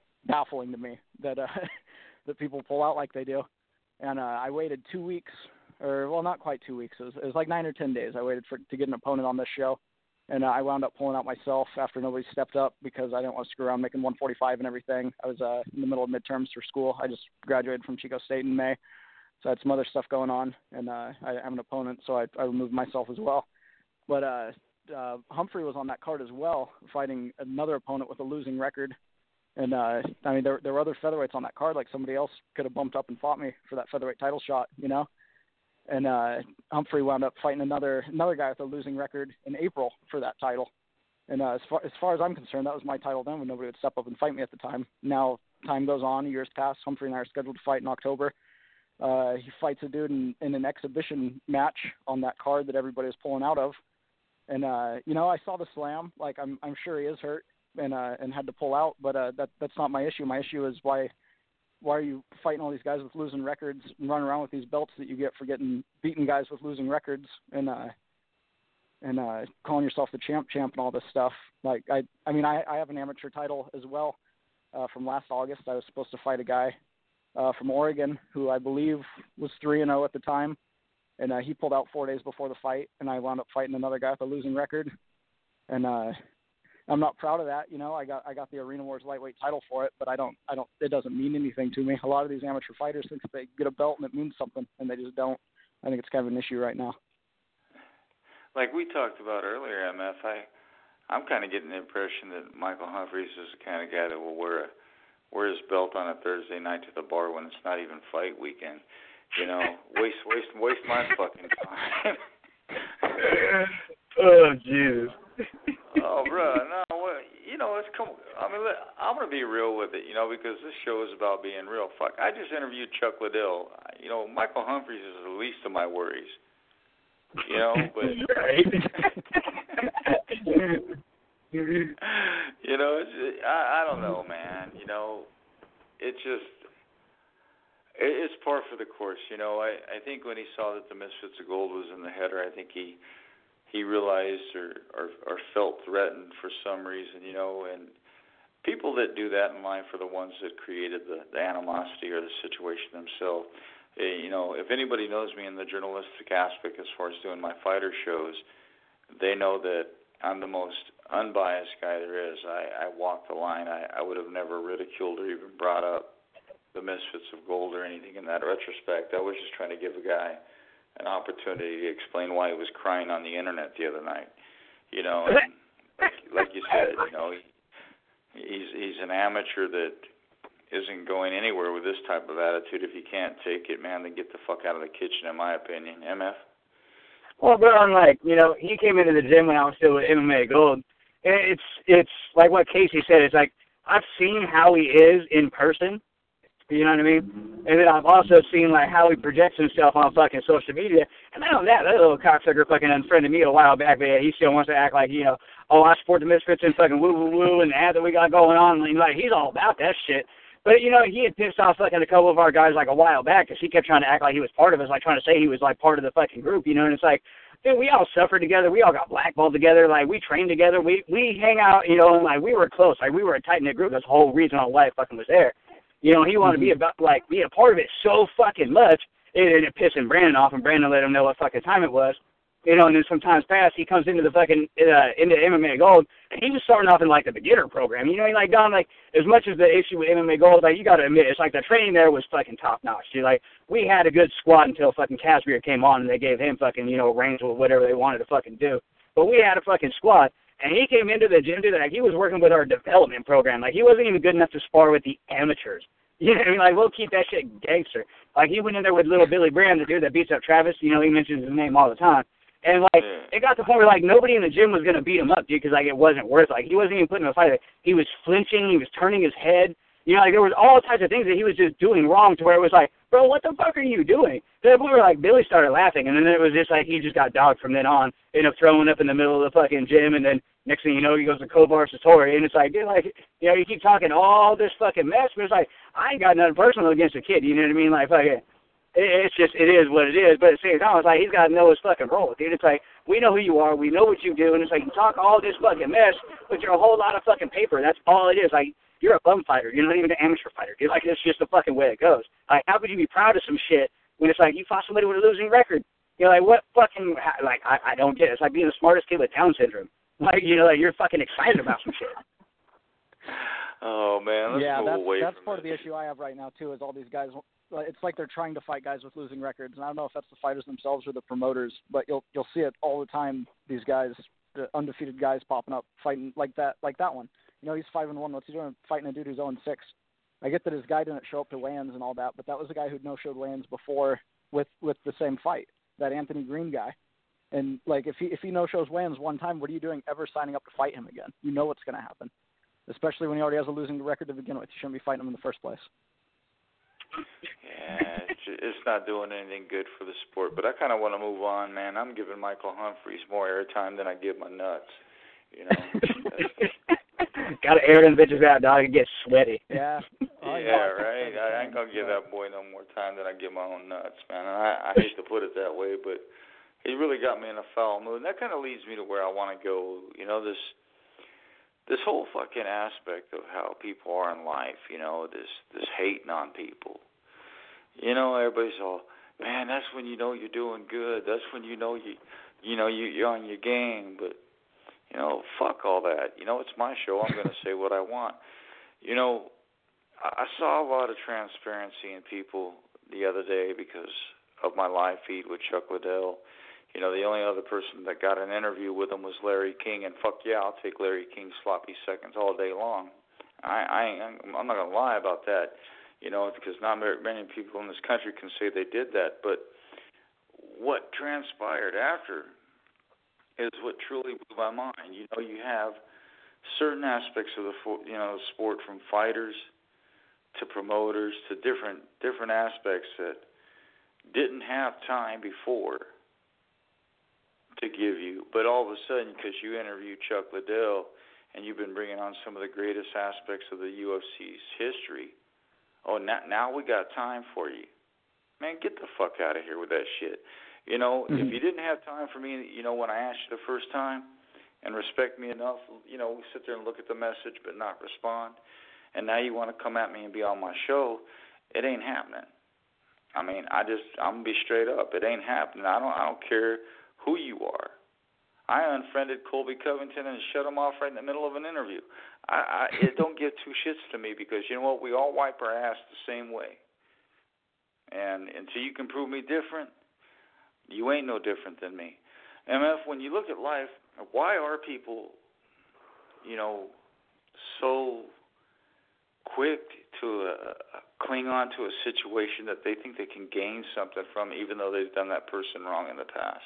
baffling to me that that people pull out like they do. And I waited 2 weeks not quite 2 weeks. It was like 9 or 10 days. I waited to get an opponent on this show, and I wound up pulling out myself after nobody stepped up because I didn't want to screw around making 145 and everything. I was in the middle of midterms for school. I just graduated from Chico State in May, so I had some other stuff going on, and I have an opponent, so I removed myself as well. But Humphrey was on that card as well, fighting another opponent with a losing record. And, I mean, there were other featherweights on that card. Like, somebody else could have bumped up and fought me for that featherweight title shot, you know? And Humphrey wound up fighting another guy with a losing record in April for that title. And as far as I'm concerned, that was my title then when nobody would step up and fight me at the time. Now, time goes on, years pass. Humphrey and I are scheduled to fight in October. He fights a dude in an exhibition match on that card that everybody was pulling out of. And, you know, I saw the slam. Like, I'm sure he is hurt. And had to pull out, but that's not my issue. My issue is why are you fighting all these guys with losing records and running around with these belts that you get for beating guys with losing records and calling yourself the champ and all this stuff. Like I mean I have an amateur title as well from last August. I was supposed to fight a guy from Oregon who I believe was 3-0 at the time, and he pulled out 4 days before the fight, and I wound up fighting another guy with a losing record, and I'm not proud of that, you know. I got the Arena Wars lightweight title for it, but I don't. It doesn't mean anything to me. A lot of these amateur fighters think they get a belt and it means something, and they just don't. I think it's kind of an issue right now. Like we talked about earlier, MF, I'm kind of getting the impression that Michael Humphreys is the kind of guy that will wear his belt on a Thursday night to the bar when it's not even fight weekend. You know, waste my fucking time. Oh, Jesus. Oh, bro, no, well, you know, I'm going to be real with it, you know, because this show is about being real. Fuck, I just interviewed Chuck Liddell. You know, Michael Humphreys is the least of my worries. You know, but you know, I don't know, man. You know, it's par for the course. You know, I think when he saw that the Misfits of Gold was in the header, I think he realized or felt threatened for some reason, you know, and people that do that in life are the ones that created the animosity or the situation themselves. You know, if anybody knows me in the journalistic aspect as far as doing my fighter shows, they know that I'm the most unbiased guy there is. I walk the line. I would have never ridiculed or even brought up the Misfits of Gold or anything in that retrospect. I was just trying to give a guy an opportunity to explain why he was crying on the internet the other night. You know, and like you said, you know, he's an amateur that isn't going anywhere with this type of attitude. If you can't take it, man, then get the fuck out of the kitchen, in my opinion. MF? Well, but I'm like, you know, he came into the gym when I was still with MMA Gold. And it's like what Casey said. It's like I've seen how he is in person. You know what I mean? And then I've also seen, like, how he projects himself on fucking social media. And not only that little cocksucker fucking unfriended me a while back, but yeah, he still wants to act like, you know, oh, I support the Misfits and fucking woo-woo-woo and the ad that we got going on. And, like, he's all about that shit. But, you know, he had pissed off fucking a couple of our guys, like, a while back because he kept trying to act like he was part of us, like, trying to say he was, like, part of the fucking group, you know? And it's like, dude, we all suffered together. We all got blackballed together. Like, we trained together. We hang out, you know, and, like, we were close. Like, we were a tight-knit group. That's the whole reason why I fucking was there. You know, he wanted to be about, like, be a part of it so fucking much, it ended up pissing Brandon off, and Brandon let him know what fucking time it was. You know, and then some times past, he comes into the fucking, into MMA Gold, and he was starting off in, like, the beginner program. You know, like, Don, like, as much as the issue with MMA Gold, like, you got to admit, it's like the training there was fucking top-notch. Dude. Like, we had a good squad until fucking Casimir came on, and they gave him fucking, you know, range with whatever they wanted to fucking do. But we had a fucking squad. And he came into the gym, dude, like, he was working with our development program. Like, he wasn't even good enough to spar with the amateurs. You know what I mean? Like, we'll keep that shit gangster. Like, he went in there with little Billy Brand, the dude that beats up Travis. You know, he mentions his name all the time. And, like, it got to the point where, like, nobody in the gym was going to beat him up, dude, because, like, it wasn't worth it. Like, he wasn't even putting a fight. Like, he was flinching. He was turning his head. You know, like, there was all types of things that he was just doing wrong to where it was like, bro, what the fuck are you doing? To the point where, like, Billy started laughing, and then it was just like he just got dogged from then on. Ended up throwing up in the middle of the fucking gym, and then next thing you know, he goes to Kovar Satori, and it's like, dude, like, you know, you keep talking all this fucking mess, but it's like, I ain't got nothing personal against the kid, you know what I mean? Like, fucking, it's just, it is what it is, but at the same time, it's like, he's got to know his fucking role, dude. It's like, we know who you are, we know what you do, and it's like, you talk all this fucking mess, but you're a whole lot of fucking paper. That's all it is. Like, you're a bum fighter. You're not even an amateur fighter. You're like, it's just the fucking way it goes. Like, how could you be proud of some shit when it's like you fought somebody with a losing record. You're like, what fucking, like, I don't get it. It's like being the smartest kid with Down syndrome. Like, you know, like you're fucking excited about some shit. Oh, man, let's move away that's from part of the issue I have right now, too, is all these guys, it's like they're trying to fight guys with losing records. And I don't know if that's the fighters themselves or the promoters, but you'll see it all the time, these guys, the undefeated guys popping up, fighting like that one. You know, he's 5-1. What's he doing fighting a dude who's 0-6? I get that his guy didn't show up to weigh-ins and all that, but that was a guy who'd no-showed weigh-ins before with the same fight, that Anthony Green guy. And, like, if he no-shows weigh-ins one time, what are you doing ever signing up to fight him again? You know what's going to happen, especially when he already has a losing record to begin with. You shouldn't be fighting him in the first place. Yeah, it's not doing anything good for the sport. But I kind of want to move on, man. I'm giving Michael Humphreys more airtime than I give my nuts. You know. Gotta air them bitches out, dog. It gets sweaty. Yeah. Yeah, right. I ain't gonna give that boy no more time than I give my own nuts, man. And I hate to put it that way, but he really got me in a foul mood. And that kind of leads me to where I want to go. You know, this whole fucking aspect of how people are in life. You know, this hating on people. You know, everybody's all, man, that's when you know you're doing good. That's when you know you're on your game. But you know, fuck all that. You know, it's my show. I'm going to say what I want. You know, I saw a lot of transparency in people the other day because of my live feed with Chuck Liddell. You know, the only other person that got an interview with him was Larry King, and fuck yeah, I'll take Larry King's sloppy seconds all day long. I'm not going to lie about that, you know, because not many people in this country can say they did that. But what transpired after is what truly blew my mind. You know, you have certain aspects of the sport, from fighters to promoters to different aspects that didn't have time before to give you, but all of a sudden, because you interviewed Chuck Liddell and you've been bringing on some of the greatest aspects of the UFC's history, now we got time for you. Man, get the fuck out of here with that shit. You know, if you didn't have time for me, you know, when I asked you the first time and respect me enough, you know, we sit there and look at the message but not respond, and now you want to come at me and be on my show, it ain't happening. I mean, I'm going to be straight up. It ain't happening. I don't care who you are. I unfriended Colby Covington and shut him off right in the middle of an interview. It don't give two shits to me because, you know what, we all wipe our ass the same way. And until you can prove me different, you ain't no different than me. MF, when you look at life, why are people, you know, so quick to cling on to a situation that they think they can gain something from, even though they've done that person wrong in the past?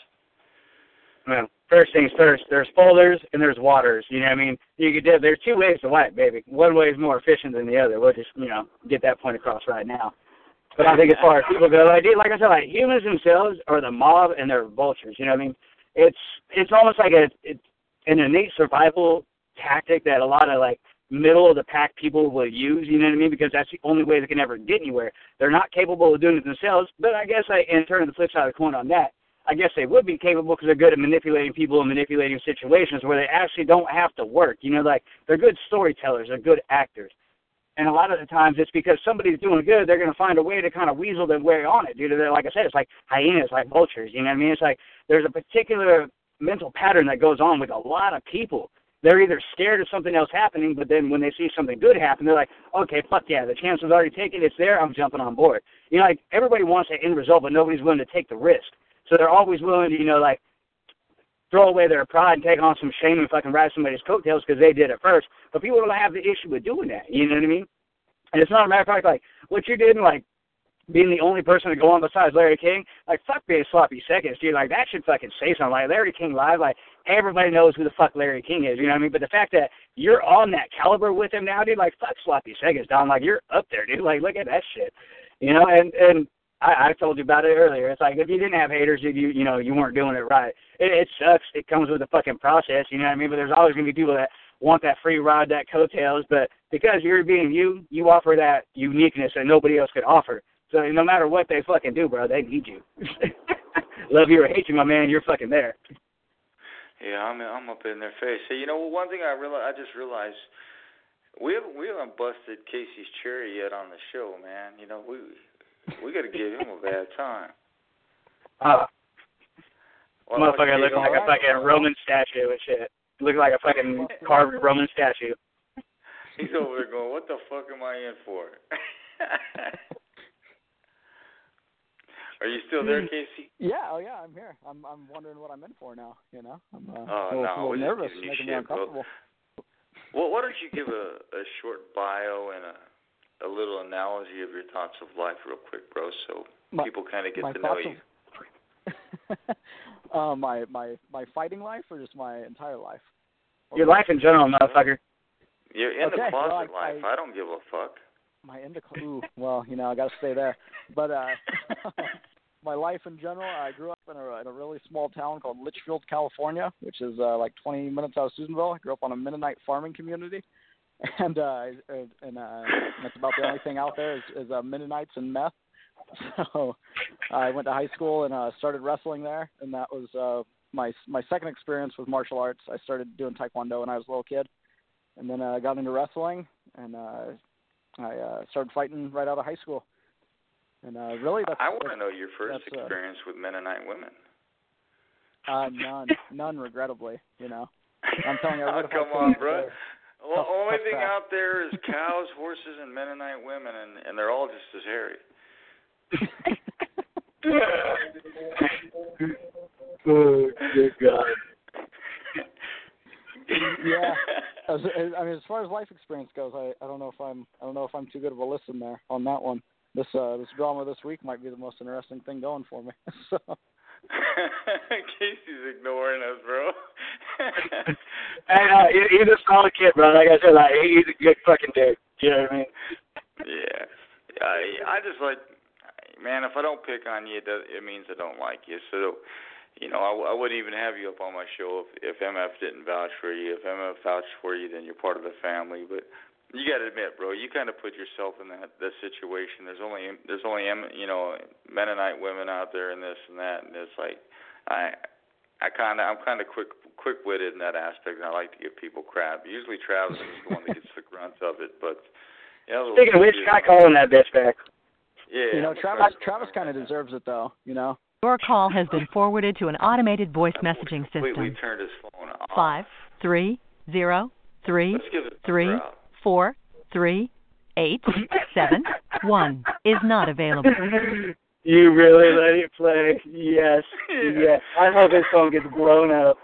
Well, first things first, there's folders and there's waters. You know what I mean? There's two ways to life, baby. One way is more efficient than the other. We'll just, you know, get that point across right now. But I think as far as people go, like I said, like humans themselves are the mob and they're vultures. You know what I mean? It's almost like an innate survival tactic that a lot of like middle of the pack people will use. You know what I mean? Because that's the only way they can ever get anywhere. They're not capable of doing it themselves. But I guess in turn, the flip side of the coin on that, I guess they would be capable because they're good at manipulating people and manipulating situations where they actually don't have to work. You know, like they're good storytellers, they're good actors. And a lot of the times it's because somebody's doing good, they're going to find a way to kind of weasel their way on it. Dude, like I said, it's like hyenas, like vultures. You know what I mean? It's like there's a particular mental pattern that goes on with a lot of people. They're either scared of something else happening, but then when they see something good happen, they're like, okay, fuck yeah, the chance was already taken. It's there. I'm jumping on board. You know, like everybody wants the end result, but nobody's willing to take the risk. So they're always willing to, you know, like throw away their pride and take on some shame and fucking ride somebody's coattails because they did it first. But people don't have the issue with doing that. You know what I mean? And it's not a matter of fact, like, what you did, like, being the only person to go on besides Larry King, like, fuck being sloppy seconds, dude. Like, that should fucking say something. Like, Larry King live, like, everybody knows who the fuck Larry King is, you know what I mean? But the fact that you're on that caliber with him now, dude, like, fuck sloppy seconds, Don. Like, you're up there, dude. Like, look at that shit. You know, and I told you about it earlier. It's like if you didn't have haters, you know, you weren't doing it right. It sucks. It comes with the fucking process, you know what I mean? But there's always going to be people that want that free ride, that coattails. But because you're being you offer that uniqueness that nobody else could offer. So no matter what they fucking do, bro, they need you. Love you or hate you, my man, you're fucking there. Yeah, I'm up in their face. Hey, you know, one thing I just realized, we haven't busted Casey's cherry yet on the show, man. You know, We got to give him a bad time. Motherfucker looking like a fucking Roman statue and shit. Look like a fucking carved Roman statue. He's over there going, what the fuck am I in for? Are you still there, Casey? Yeah, I'm here. I'm wondering what I'm in for now, I'm a no, little nervous, making me shit, uncomfortable. Well, why don't you give a short bio and a little analogy of your thoughts of life real quick, bro, so people kind of get to know you. My fighting life or just my entire life? Your life in general, motherfucker. You're in the closet life. I don't give a fuck. Well, I got to stay there. But my life in general, I grew up in a really small town called Litchfield, California, which is like 20 minutes out of Susanville. I grew up on a Mennonite farming community, and that's about the only thing out there is Mennonites and meth. So I went to high school and started wrestling there, and that was my second experience with martial arts. I started doing Taekwondo when I was a little kid, and then I got into wrestling, and I started fighting right out of high school. And really, I want to know your first experience with Mennonite women. None, regrettably. I'm telling you. Come on, bro. Well, only thing out there is cows, horses, and Mennonite women, and they're all just as hairy. Oh, good God. Yeah, as far as life experience goes, I don't know if I'm too good of a listen there on that one. This drama this week might be the most interesting thing going for me. So. Casey's ignoring us, bro. Hey, he's a solid kid, bro. Like I said, he's a good fucking dude. You know what I mean? Yeah. I just like, man, if I don't pick on you, it means I don't like you. So, I wouldn't even have you up on my show if MF didn't vouch for you. If MF vouched for you, then you're part of the family. But you got to admit, bro, you kind of put yourself in that situation. There's only Mennonite women out there and this and that, and it's like I'm kind of quick-witted in that aspect, and I like to give people crap. Usually Travis is the one that gets the grunt of it, but speaking of which, try calling that bitch back. Yeah, Travis kind of deserves it though, Your call has been forwarded to an automated voice messaging system. Completely turned his phone off. 530-3-4-3-8-7-1 is not available. You really let it play? Yes. Yes. I hope this phone gets blown up.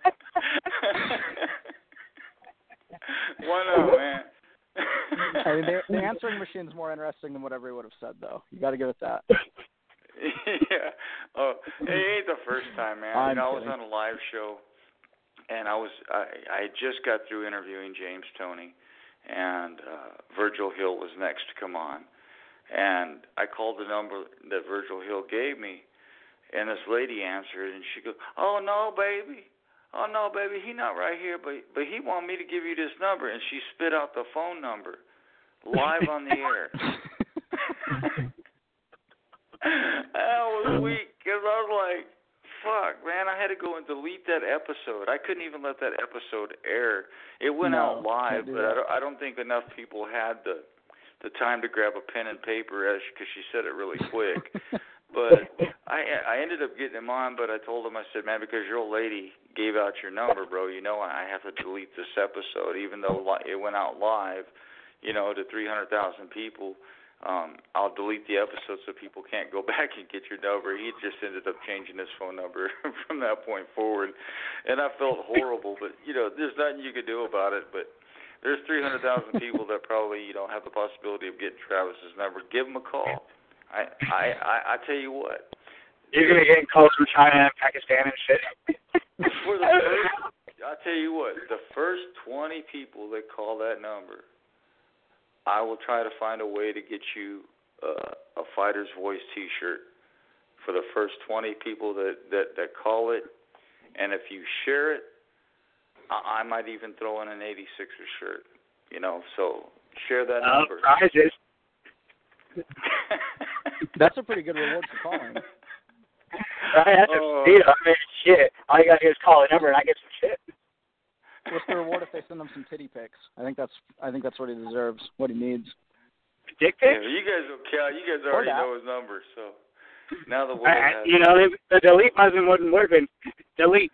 Why not, man? The answering machine's more interesting than whatever he would have said, though. You got to give it that. Yeah. Oh, it ain't the first time, man. I was on a live show, and I just got through interviewing James Toney, and Virgil Hill was next to come on, and I called the number that Virgil Hill gave me, and this lady answered, and she goes, "Oh no, baby, he not right here, but he want me to give you this number," and she spit out the phone number live on the air. That was weak, because I was like, fuck, man, I had to go and delete that episode. I couldn't even let that episode air. It went out live, but I don't think enough people had the time to grab a pen and paper because she said it really quick. But I ended up getting him on, but I told him, I said, man, because your old lady gave out your number, bro, I have to delete this episode, even though it went out live, to 300,000 people. I'll delete the episode so people can't go back and get your number. He just ended up changing his phone number from that point forward. And I felt horrible, but, there's nothing you could do about it. But there's 300,000 people that probably, have the possibility of getting Travis's number. Give him a call. I tell you what. You're going to get calls from China and Pakistan and shit. I'll tell you what, the first 20 people that call that number, I will try to find a way to get you a Fighter's Voice T-shirt for the first 20 people that call it. And if you share it, I might even throw in an 86er shirt. So share that number. Prizes. That's a pretty good reward for calling. Right, that's a deal. I mean, shit. All you got to do is call a number and I get some shit. What's the reward if they send him some titty pics? I think that's what he deserves, what he needs. Dick pics? Yeah, you guys don't count. You guys already know his number, so now the world has you know, the delete button wasn't working. Delete.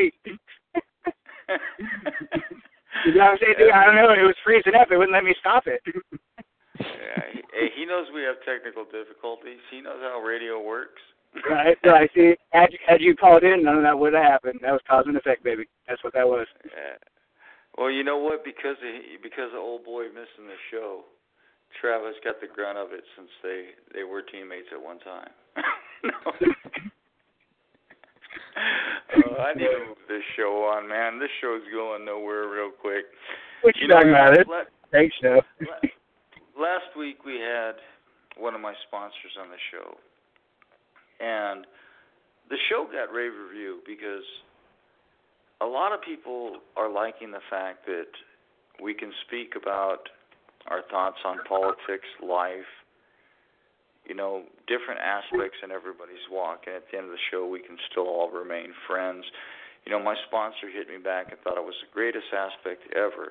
You know what I'm saying, dude? I don't know. It was freezing up. It wouldn't let me stop it. Yeah, he knows we have technical difficulties. He knows how radio works. Right. See, had you called in, none of that would have happened. That was cause and effect, baby. That's what that was. Yeah. Well, you know what? Because of old boy missing the show, Travis got the grunt of it since they were teammates at one time. I need to move this show on, man. This show's going nowhere real quick. What you talking about? Thanks, show. Last week we had one of my sponsors on the show, and the show got rave review because a lot of people are liking the fact that we can speak about our thoughts on politics, life, you know, different aspects in everybody's walk, and at the end of the show we can still all remain friends. You know, my sponsor hit me back and thought it was the greatest aspect ever,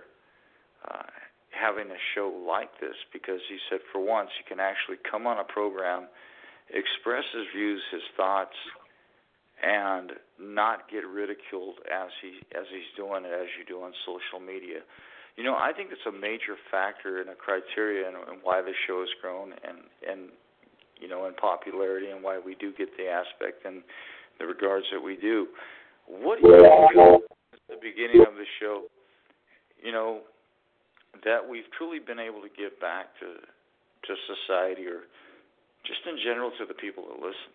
having a show like this, because he said for once he can actually come on a program, express his views, his thoughts, and not get ridiculed as he's doing it, as you do on social media. You know, I think it's a major factor and a criteria in why the show has grown and you know, in popularity, and why we do get the aspect and the regards that we do. What do you feel at the beginning of the show, you know, that we've truly been able to give back to society, or just in general to the people that listen?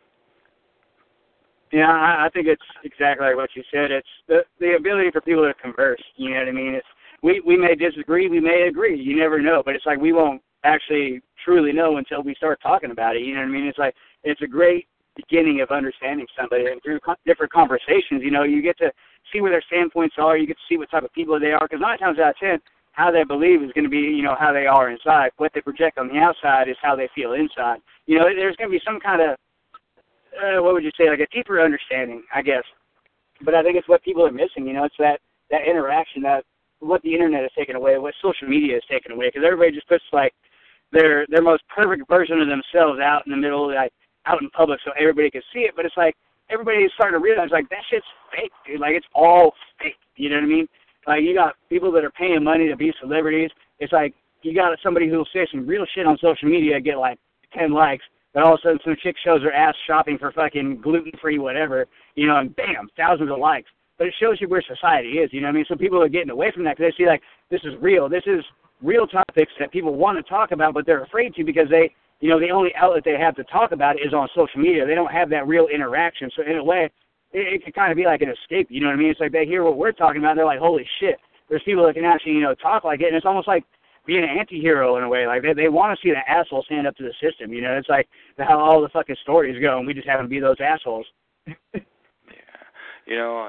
Yeah, I think it's exactly like what you said. It's the ability for people to converse. You know what I mean? It's we may disagree, we may agree. You never know, but it's like we won't actually truly know until we start talking about it. You know what I mean? It's like it's a great beginning of understanding somebody, and through different conversations, you know, you get to see where their standpoints are. You get to see what type of people they are, because 9 times out of 10, how they believe is going to be, you know, how they are inside. What they project on the outside is how they feel inside. You know, there's going to be some kind of, what would you say, like a deeper understanding, I guess. But I think it's what people are missing, you know, it's that interaction, that what the internet has taken away, what social media has taken away, because everybody just puts, like, their most perfect version of themselves out in the middle, like, out in public so everybody can see it. But it's like, everybody is starting to realize, like, that shit's fake, dude. Like, it's all fake, you know what I mean? Like, you got people that are paying money to be celebrities. It's like, you got somebody who will say some real shit on social media, get, like, 10 likes, but all of a sudden some chick shows her ass shopping for fucking gluten-free whatever, you know, and bam, thousands of likes. But it shows you where society is, you know what I mean? So people are getting away from that because they see, like, this is real. This is real topics that people want to talk about, but they're afraid to because they, you know, the only outlet they have to talk about it is on social media. They don't have that real interaction. So in a way, it can kind of be like an escape, you know what I mean? It's like they hear what we're talking about, they're like, holy shit. There's people that can actually, you know, talk like it, and it's almost like being an anti-hero in a way. Like, they want to see the asshole stand up to the system, you know? It's like how all the fucking stories go, and we just happen to be those assholes. Yeah. You know,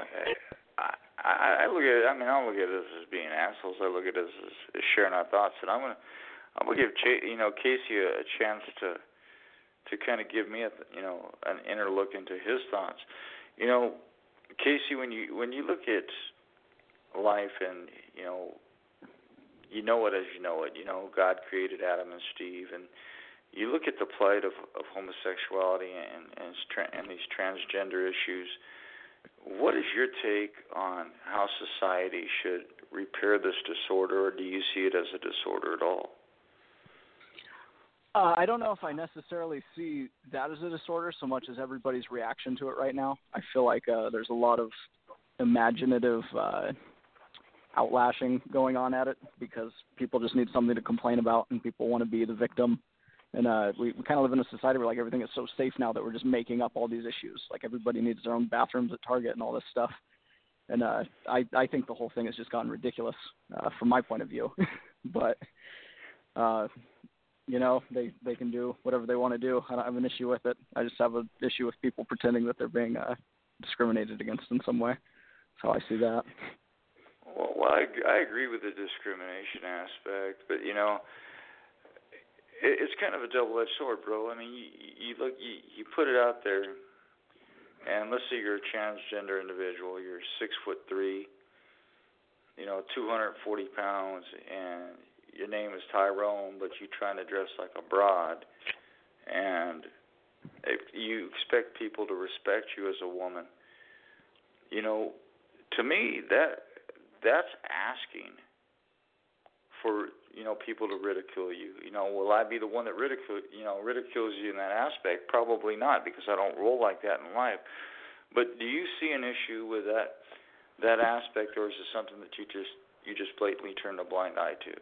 I look at it, I mean, I don't look at it as being assholes. I look at it as sharing our thoughts, and I'm gonna give Casey a chance to kind of give me an inner look into his thoughts. You know, Casey, when you look at life, and you know it as you know it. You know, God created Adam and Steve, and you look at the plight of homosexuality and these transgender issues. What is your take on how society should repair this disorder, or do you see it as a disorder at all? I don't know if I necessarily see that as a disorder so much as everybody's reaction to it right now. I feel like there's a lot of imaginative outlashing going on at it because people just need something to complain about and people want to be the victim. And we kind of live in a society where, like, everything is so safe now that we're just making up all these issues. Like, everybody needs their own bathrooms at Target and all this stuff. And I think the whole thing has just gotten ridiculous from my point of view. But, you know, they can do whatever they want to do. I don't have an issue with it. I just have an issue with people pretending that they're being discriminated against in some way. That's how I see that. Well, I agree with the discrimination aspect, but, you know, it's kind of a double-edged sword, bro. I mean, you put it out there, and let's say you're a transgender individual, you're 6'3", you know, 240 pounds, and your name is Tyrone, but you're trying to dress like a broad, and if you expect people to respect you as a woman, you know, to me that's asking for, you know, people to ridicule you. You know, will I be the one that ridicules you in that aspect? Probably not, because I don't roll like that in life. But do you see an issue with that aspect, or is it something that you just blatantly turn a blind eye to?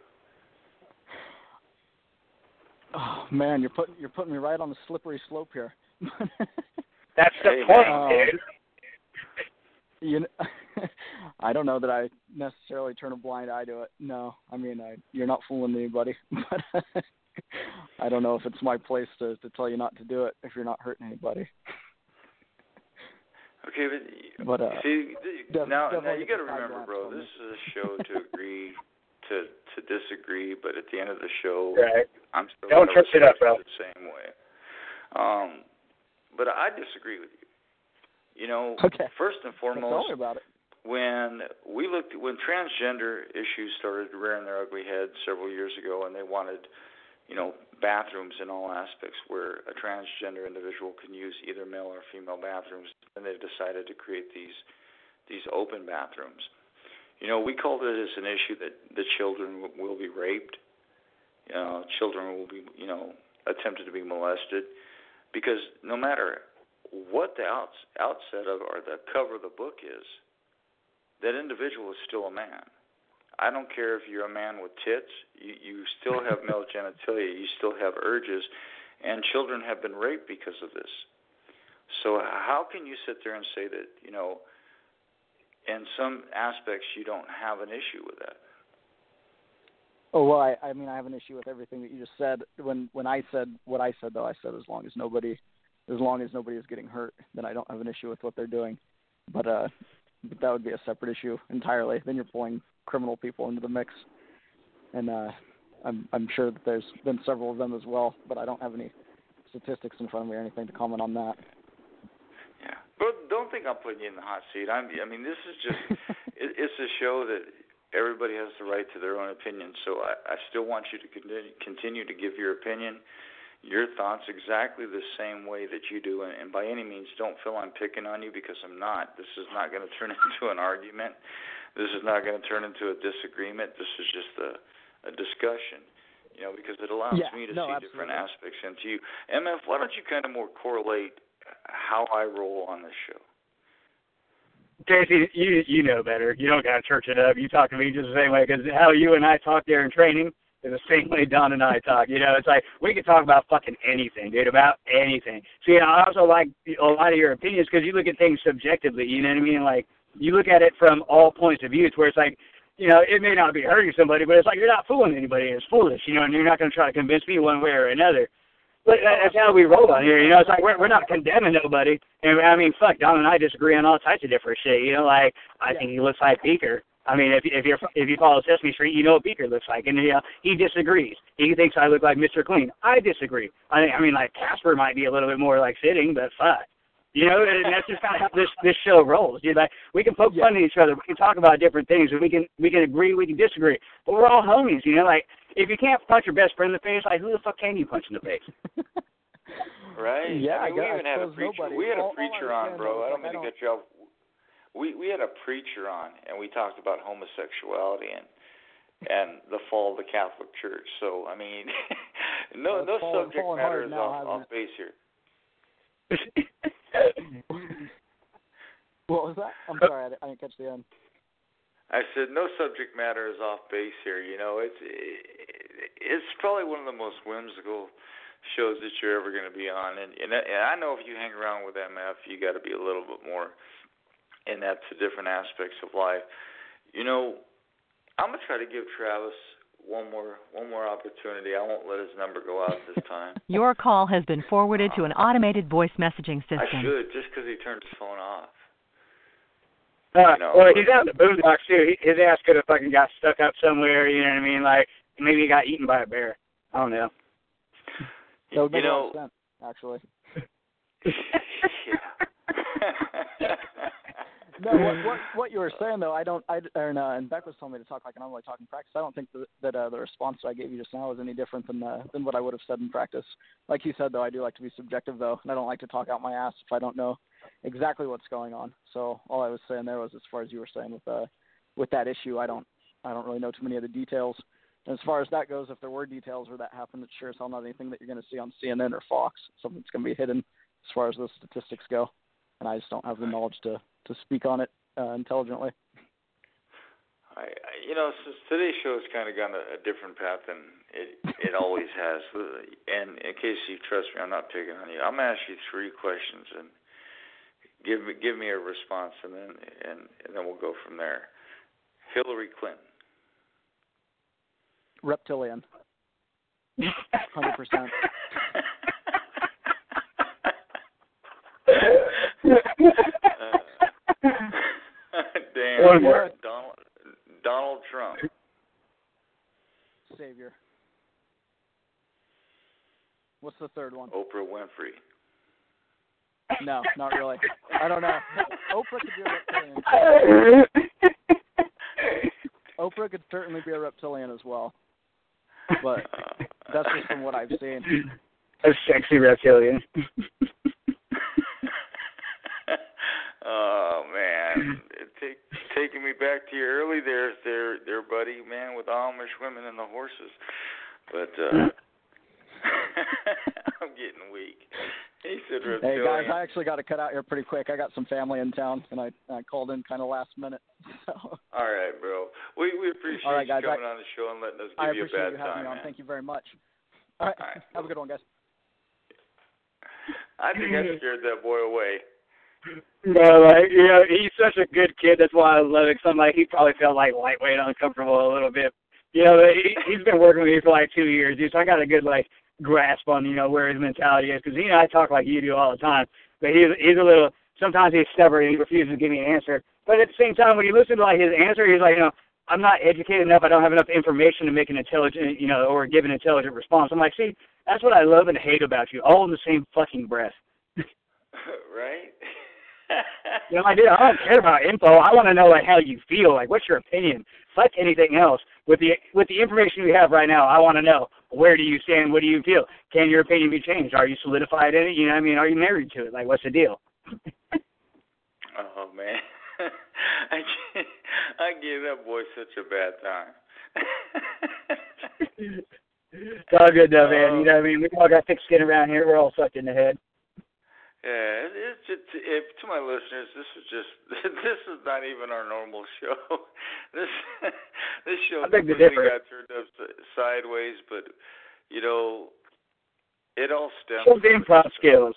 Oh man, you're putting me right on the slippery slope here. That's the point, dude. You know, I don't know that I necessarily turn a blind eye to it. No, I mean, you're not fooling anybody. But I don't know if it's my place to tell you not to do it if you're not hurting anybody. Okay, but see, now you got to remember, bro. This is a show to agree to disagree, but at the end of the show, right. I'm still don't trip it up, bro. The same way. But I disagree with you. You know, first and foremost, tell me about it. when transgender issues started rearing their ugly heads several years ago, and they wanted, you know, bathrooms in all aspects where a transgender individual can use either male or female bathrooms, and they decided to create these open bathrooms. You know, we called it as an issue that the children will be raped. Children will be, you know, attempted to be molested, because no matter what the outset of or the cover of the book is, that individual is still a man. I don't care if you're a man with tits, you still have male genitalia, you still have urges, and children have been raped because of this. So how can you sit there and say that, you know, in some aspects you don't have an issue with that? Oh, well, I mean, I have an issue with everything that you just said. When I said what I said, though, I said as long as nobody is getting hurt, then I don't have an issue with what they're doing. But that would be a separate issue entirely. Then you're pulling criminal people into the mix, and I'm sure that there's been several of them as well. But I don't have any statistics in front of me or anything to comment on that. Yeah, but don't think I'm putting you in the hot seat. I mean, this is just it's a show that everybody has the right to their own opinion. So I still want you to continue to give your opinion, your thoughts exactly the same way that you do, and by any means don't feel I'm picking on you, because I'm not. This is not going to turn into an argument. This is not going to turn into a disagreement. This is just a discussion, you know, because it allows me to see absolutely. different aspects into you. MF, why don't you kind of more correlate how I roll on this show? Casey, you know better. You don't got to church it up. You talk to me just the same way, because how you and I talk there in training is the same way Don and I talk. You know, it's like we can talk about fucking anything, dude, about anything. See, I also like a lot of your opinions because you look at things subjectively, you know what I mean? Like, you look at it from all points of view. It's where it's like, you know, it may not be hurting somebody, but it's like you're not fooling anybody. It's foolish, you know, and you're not going to try to convince me one way or another. But that's how we roll on here, you know. It's like we're not condemning nobody. And I mean, fuck, Don and I disagree on all types of different shit, you know. Like, I think he looks like Beaker. I mean, if you follow Sesame Street, you know what Beaker looks like, and you know, he disagrees. He thinks I look like Mr. Clean. I disagree. I mean, like Casper might be a little bit more like fitting, but fuck, you know. And that's just kind of how this show rolls. You know, like, we can poke fun at each other. We can talk about different things. And we can agree. We can disagree. But we're all homies, you know. Like, if you can't punch your best friend in the face, like, who the fuck can you punch in the face? Right. Yeah, I mean, we even had a preacher. We had a preacher on, bro. I don't mean to get you off. We had a preacher on, and we talked about homosexuality and the fall of the Catholic Church. So, I mean, no subject matter is off base here. What was that? I'm sorry, I didn't catch the end. I said no subject matter is off base here. You know, it's probably one of the most whimsical shows that you're ever going to be on, and I know if you hang around with MF, you got to be a little bit more in that to different aspects of life. You know, I'm gonna try to give Travis one more opportunity. I won't let his number go out this time. Your call has been forwarded to an automated voice messaging system. I should, just because he turned his phone off. Well, he's out in the boondocks too. His ass could have fucking got stuck up somewhere. You know what I mean? Like, maybe he got eaten by a bear. I don't know. That would make a lot of sense, actually. No, what you were saying though, and Beck was telling me to talk like I'm only talking practice. I don't think that the response that I gave you just now is any different than what I would have said in practice. Like you said though, I do like to be subjective though, and I don't like to talk out my ass if I don't know exactly what's going on. So all I was saying there was, as far as you were saying with that issue, I don't really know too many of the details. And as far as that goes, if there were details where that happened, it's sure as hell not anything that you're going to see on CNN or Fox. Something that's going to be hidden as far as those statistics go. And I just don't have the knowledge to speak on it intelligently. Since today's show has kind of gone a different path than it always has. And in case you trust me, I'm not picking on you. I'm going to ask you 3 questions and give me a response, and then we'll go from there. Hillary Clinton. Reptilian. 100%. Damn. Donald Trump. Savior. What's the third one? Oprah Winfrey. No, not really. I don't know. Oprah could be a reptilian. Oprah could certainly be a reptilian as well. But that's just from what I've seen. A sexy reptilian. Oh man, taking me back to your early there, buddy, man, with the Amish women and the horses. But I'm getting weak. He said reptilian. Hey guys, I actually got to cut out here pretty quick. I got some family in town, and I called in kind of last minute. So. All right, bro. We appreciate All right, guys, you coming on the show and letting us give you a bad time. I appreciate you having me on. Thank you very much. All right. Have a good one, guys. I think I scared that boy away. No, he's such a good kid. That's why I love it. He probably felt like lightweight, uncomfortable a little bit. He's been working with me for like 2 years, dude. So I got a good grasp on where his mentality is, because I talk like you do all the time, but he's a little. Sometimes he's stubborn and he refuses to give me an answer. But at the same time, when you listen to his answer, he's like, I'm not educated enough. I don't have enough information to make an intelligent, or give an intelligent response. I'm like, see, that's what I love and hate about you, all in the same fucking breath. Right. I don't care about info. I want to know how you feel. What's your opinion? Fuck anything else. With the information we have right now, I want to know, where do you stand? What do you feel? Can your opinion be changed? Are you solidified in it? Are you married to it? What's the deal? Oh man, I gave that boy such a bad time. It's all good though, man. We all got thick skin around here. We're all sucked in the head. Yeah, it's just, to my listeners, this is not even our normal show. This show completely got turned up sideways, but it all stems from the improv skills.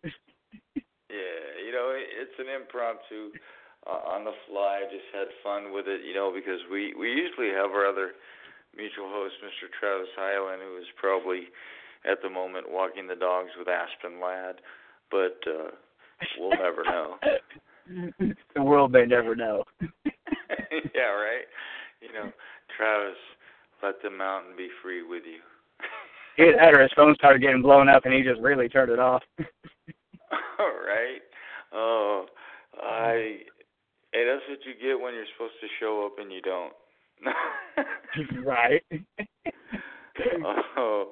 Yeah, it's an impromptu on the fly. Just had fun with it, because we usually have our other mutual host, Mr. Travis Hyland, who is probably at the moment walking the dogs with Aspen Ladd. But we'll never know. The world may never know. Yeah, right? Travis, let the mountain be free with you. Either that or his phone started getting blown up and he just really turned it off. All right. Oh, hey, that's what you get when you're supposed to show up and you don't. Right. Oh,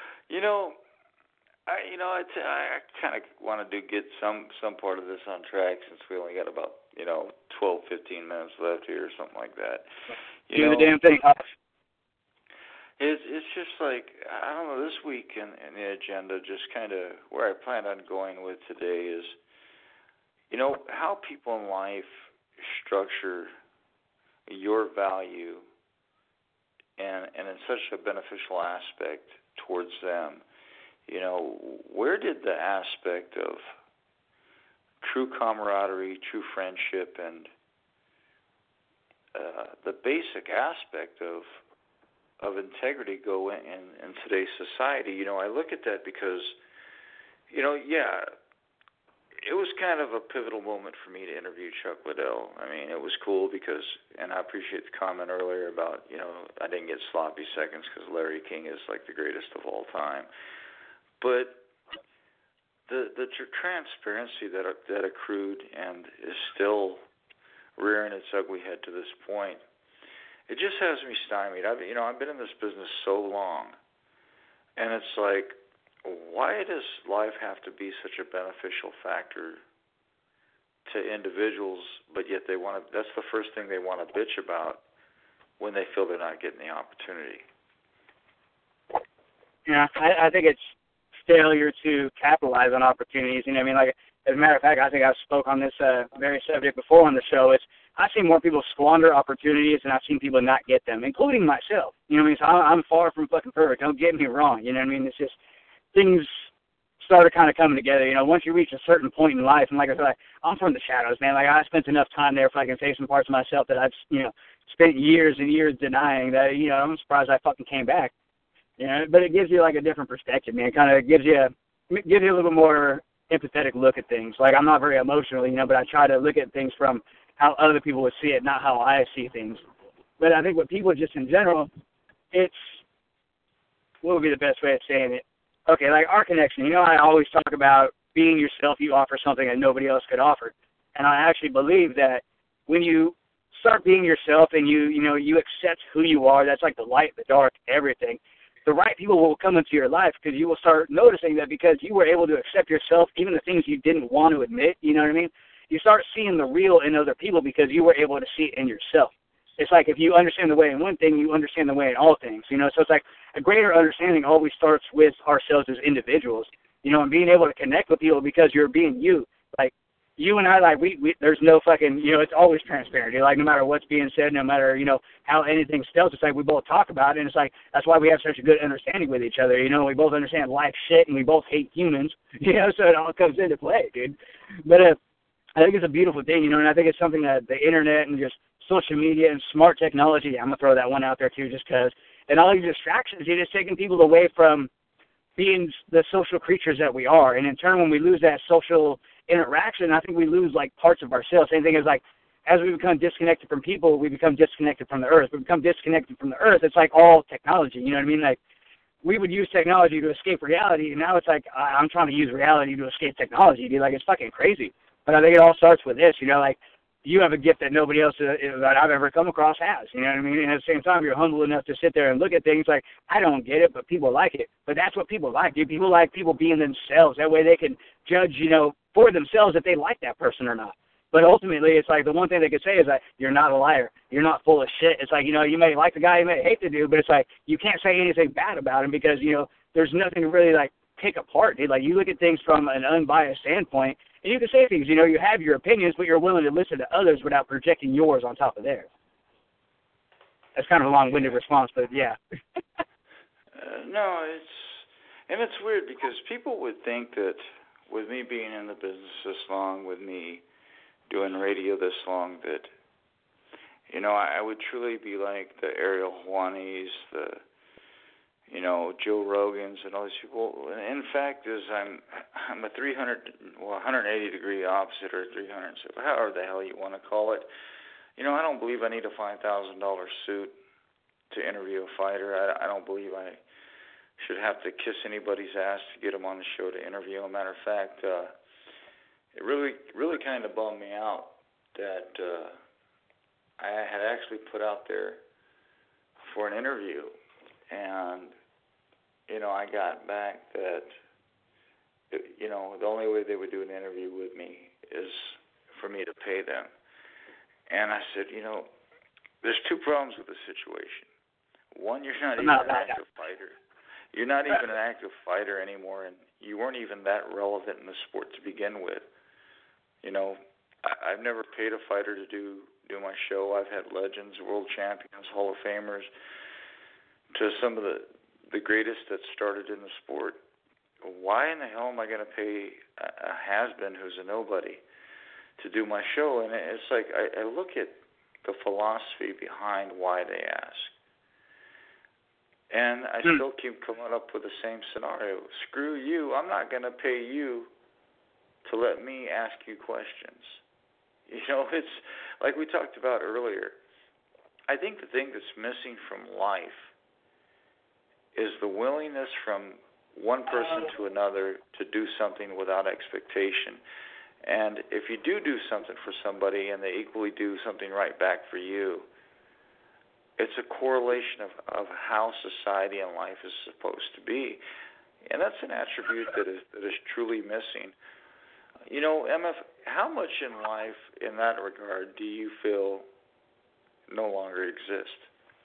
I kind of want to get some part of this on track, since we only got about 12, 15 minutes left here or something like that. Do the damn thing. It's just I don't know, this week in the agenda, just kind of where I plan on going with today is, how people in life structure your value and in such a beneficial aspect towards them. Where did the aspect of true camaraderie, true friendship, and the basic aspect of integrity go in today's society? I look at that because, it was kind of a pivotal moment for me to interview Chuck Liddell. It was cool because, and I appreciate the comment earlier about, I didn't get sloppy seconds because Larry King is the greatest of all time. But the transparency that accrued and is still rearing its ugly head to this point. It just has me stymied. I've been in this business so long, and it's like, why does life have to be such a beneficial factor to individuals, but yet that's the first thing they want to bitch about when they feel they're not getting the opportunity. Yeah, I think it's failure to capitalize on opportunities. You know what I mean? Like, as a matter of fact, I think I've spoke on this very subject before on the show. I've seen more people squander opportunities than I've seen people not get them, including myself. You know what I mean? So I'm far from fucking perfect. Don't get me wrong. You know what I mean? It's just things started kind of coming together. You know, once you reach a certain point in life, and like I said, I'm from the shadows, man. Like, I spent enough time there if I can face some parts of myself that I've, spent years and years denying that, I'm surprised I fucking came back. You know, but it gives you like a different perspective, man. It kind of gives you a little bit more empathetic look at things. Like, I'm not very emotional, but I try to look at things from how other people would see it, not how I see things. But I think with people just in general, what would be the best way of saying it? Okay, like our connection. I always talk about being yourself. You offer something that nobody else could offer. And I actually believe that when you start being yourself and you accept who you are, that's like the light, the dark, everything. The right people will come into your life because you will start noticing that because you were able to accept yourself, even the things you didn't want to admit, you know what I mean? You start seeing the real in other people because you were able to see it in yourself. It's like if you understand the way in one thing, you understand the way in all things, So it's like a greater understanding always starts with ourselves as individuals, and being able to connect with people because you're being you. Like, you and I, like, we there's no fucking, it's always transparent. Like, no matter what's being said, no matter, how anything spells, it's like we both talk about it, and it's like that's why we have such a good understanding with each other. We both understand life shit, and we both hate humans, so it all comes into play, dude. But I think it's a beautiful thing, and I think it's something that the internet and just social media and smart technology, I'm going to throw that one out there too just because, and all these distractions, you're just taking people away from being the social creatures that we are. And in turn, when we lose that social interaction, I think we lose like parts of ourselves. Same thing as like, as we become disconnected from people, we become disconnected from the earth. We become disconnected from the earth. It's like all technology, you know what I mean? Like, we would use technology to escape reality, and now it's like I'm trying to use reality to escape technology, dude. Like, it's fucking crazy. But I think it all starts with this, like, you have a gift that nobody else that I've ever come across has, you know what I mean? And at the same time, you're humble enough to sit there and look at things like, I don't get it, but people like it. But that's what people like, dude. People like people being themselves. That way they can judge, for themselves if they like that person or not. But ultimately, it's like the one thing they could say is that you're not a liar. You're not full of shit. It's like, you may like the guy, you may hate the dude, but it's like you can't say anything bad about him because, there's nothing to really, like, pick apart, dude. Like, you look at things from an unbiased standpoint, and you can say things, you have your opinions, but you're willing to listen to others without projecting yours on top of theirs. That's kind of a long-winded response, but yeah. No, it's weird because people would think that with me being in the business this long, with me doing radio this long, that, I would truly be like the Ariel Juanis, the Joe Rogans and all these people. In fact, I'm a 180-degree opposite or 300, however the hell you want to call it. I don't believe I need a $5,000 suit to interview a fighter. I don't believe I should have to kiss anybody's ass to get them on the show to interview them. Matter of fact, it really kind of bummed me out that I had actually put out there for an interview, and I got back that, the only way they would do an interview with me is for me to pay them. And I said, there's two problems with the situation. One, you're not even an active fighter. You're not even an active fighter anymore, and you weren't even that relevant in the sport to begin with. I've never paid a fighter to do my show. I've had legends, world champions, Hall of Famers, to some of the greatest that started in the sport. Why in the hell am I going to pay a has-been who's a nobody to do my show? And it's like I look at the philosophy behind why they ask. And I still keep coming up with the same scenario. Screw you. I'm not going to pay you to let me ask you questions. It's like we talked about earlier. I think the thing that's missing from life is the willingness from one person to another to do something without expectation. And if you do something for somebody and they equally do something right back for you, it's a correlation of how society and life is supposed to be. And that's an attribute that is truly missing. You know, MF, how much in life in that regard do you feel no longer exist?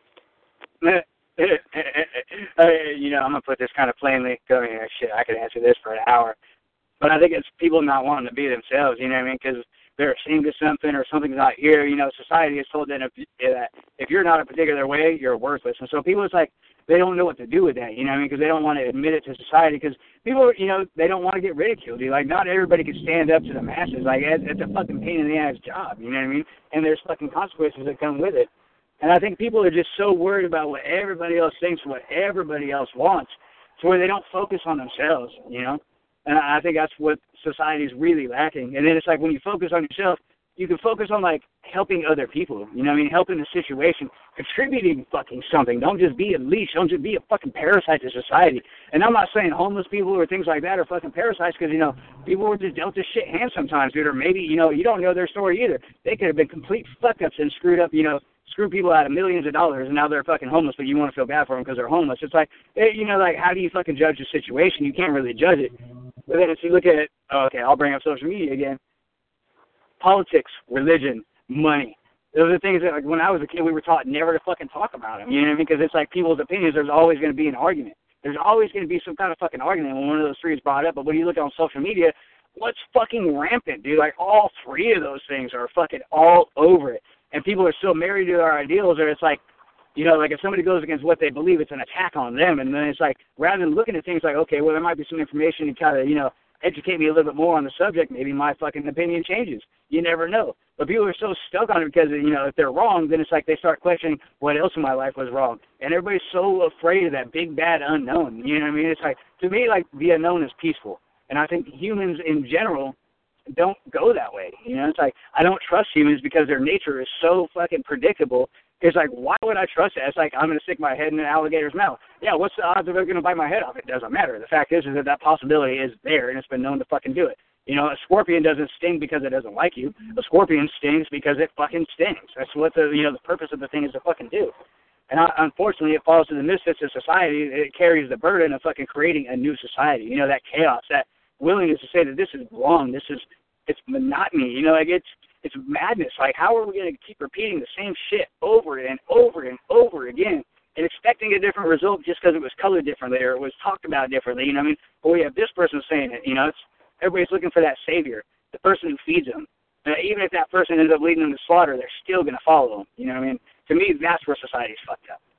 You know, I'm going to put this kind of plainly. I mean, shit, I could answer this for an hour. But I think it's people not wanting to be themselves, you know what I mean? Because they're ashamed of something or something's not here. You know, society is told that if you're not a particular way, you're worthless. And so people, it's like, they don't know what to do with that, you know what I mean? Because they don't want to admit it to society because people, you know, they don't want to get ridiculed. Like, not everybody can stand up to the masses. Like, it's a fucking pain in the ass job, you know what I mean? And there's fucking consequences that come with it. And I think people are just so worried about what everybody else thinks, what everybody else wants, to where they don't focus on themselves, you know? And I think that's what society is really lacking. And then it's like when you focus on yourself, you can focus on, like, helping other people, you know what I mean, helping the situation, contributing fucking something. Don't just be a leech. Don't just be a fucking parasite to society. And I'm not saying homeless people or things like that are fucking parasites because, you know, people were just dealt this shit hand sometimes, dude, or maybe, you know, you don't know their story either. They could have been complete fuck-ups and screwed up, you know, screw people out of millions of dollars, and now they're fucking homeless, but you want to feel bad for them because they're homeless. It's like, you know, like, how do you fucking judge the situation? You can't really judge it. But then if you look at, okay, I'll bring up social media again. Politics, religion, money. Those are things that, like, when I was a kid, we were taught never to fucking talk about them. You know what I mean? Because it's like people's opinions, there's always going to be an argument. There's always going to be some kind of fucking argument when one of those three is brought up. But when you look on social media, what's fucking rampant, dude? Like, all three of those things are fucking all over it. And people are so married to their ideals, or it's like, you know, like if somebody goes against what they believe, it's an attack on them. And then it's like, rather than looking at things like, okay, well, there might be some information to kind of, you know, educate me a little bit more on the subject, maybe my fucking opinion changes. You never know. But people are so stuck on it because, you know, if they're wrong, then it's like they start questioning what else in my life was wrong. And everybody's so afraid of that big, bad unknown. You know what I mean? It's like, to me, like, the unknown is peaceful. And I think humans in general don't go that way. You know, it's like, I don't trust humans because their nature is so fucking predictable. It's like, why would I trust it? It's like, I'm going to stick my head in an alligator's mouth. Yeah, what's the odds of it going to bite my head off? It doesn't matter. The fact is that possibility is there, and it's been known to fucking do it. You know, a scorpion doesn't sting because it doesn't like you. A scorpion stings because it fucking stings. That's what the purpose of the thing is to fucking do. And unfortunately, it falls to the misfits of society. It carries the burden of fucking creating a new society. You know, that chaos, that willingness to say that this is wrong, it's monotony. You know, like, it's madness. Like, how are we going to keep repeating the same shit over and over and over again and expecting a different result just because it was colored differently or it was talked about differently? You know what I mean? But we have this person saying it. You know, everybody's looking for that savior, the person who feeds them. Even if that person ends up leading them to slaughter, they're still going to follow them. You know what I mean? To me, that's where society's fucked up.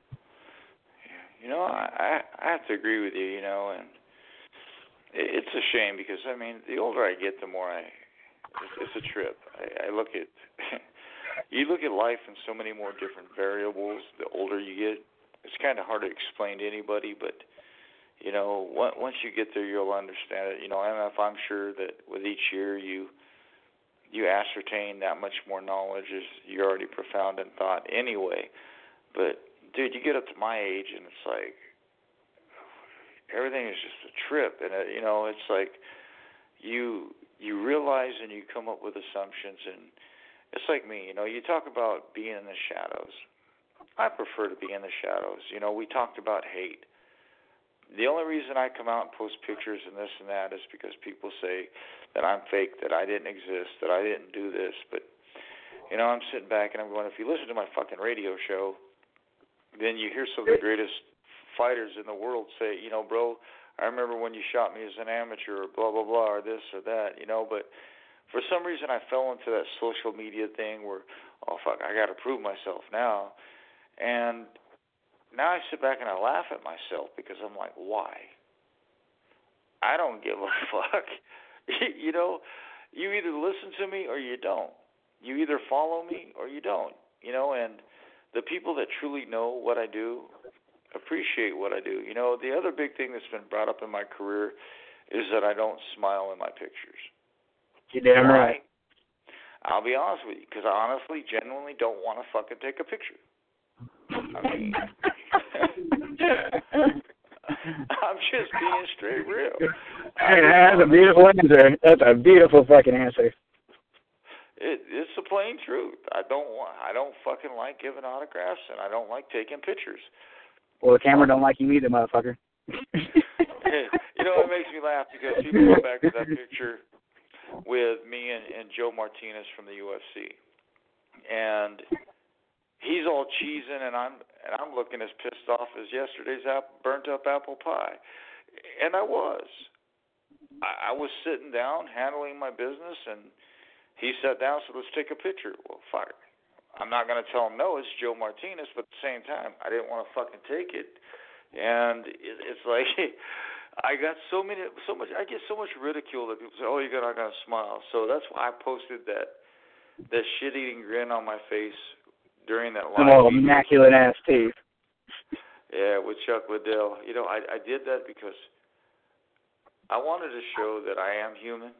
You know, I have to agree with you, you know, and it's a shame because, I mean, the older I get, the more it's a trip. I look at, you look at life in so many more different variables the older you get. It's kind of hard to explain to anybody, but, you know, once you get there, you'll understand it. You know, MF, I'm sure that with each year you ascertain that much more knowledge as you're already profound in thought anyway. But, dude, you get up to my age and it's like everything is just a trip. And, you know, it's like you realize and you come up with assumptions. And it's like me, you know, you talk about being in the shadows. I prefer to be in the shadows. You know, we talked about hate. The only reason I come out and post pictures and this and that is because people say that I'm fake, that I didn't exist, that I didn't do this. But, you know, I'm sitting back and I'm going, if you listen to my fucking radio show, then you hear some of the greatest fighters in the world say, you know, bro, I remember when you shot me as an amateur or blah, blah, blah, or this or that, you know. But for some reason I fell into that social media thing where, oh, fuck, I got to prove myself now. And now I sit back and I laugh at myself because I'm like, why? I don't give a fuck. You know, you either listen to me or you don't. You either follow me or you don't. You know, and the people that truly know what I do appreciate what I do. You know, the other big thing that's been brought up in my career is that I don't smile in my pictures. You're damn right. I'll be honest with you, because I honestly, genuinely don't want to fucking take a picture. I mean, I'm just being straight real. Hey, that's a beautiful answer. That's a beautiful fucking answer. It's the plain truth. I don't fucking like giving autographs, and I don't like taking pictures. Well, the camera don't like you either, motherfucker. You know, it makes me laugh because people go back to that picture with me and Joe Martinez from the UFC, and he's all cheesing, and I'm looking as pissed off as yesterday's burnt up apple pie, and I was. I was sitting down handling my business, and he sat down, so let's take a picture. Well, fuck. I'm not going to tell him no, it's Joe Martinez, but at the same time, I didn't want to fucking take it. And it's like, I get so much ridicule that people say, oh, I got to smile. So that's why I posted that shit-eating grin on my face during that live video. Immaculate-ass teeth. Yeah, with Chuck Liddell. You know, I did that because I wanted to show that I am human.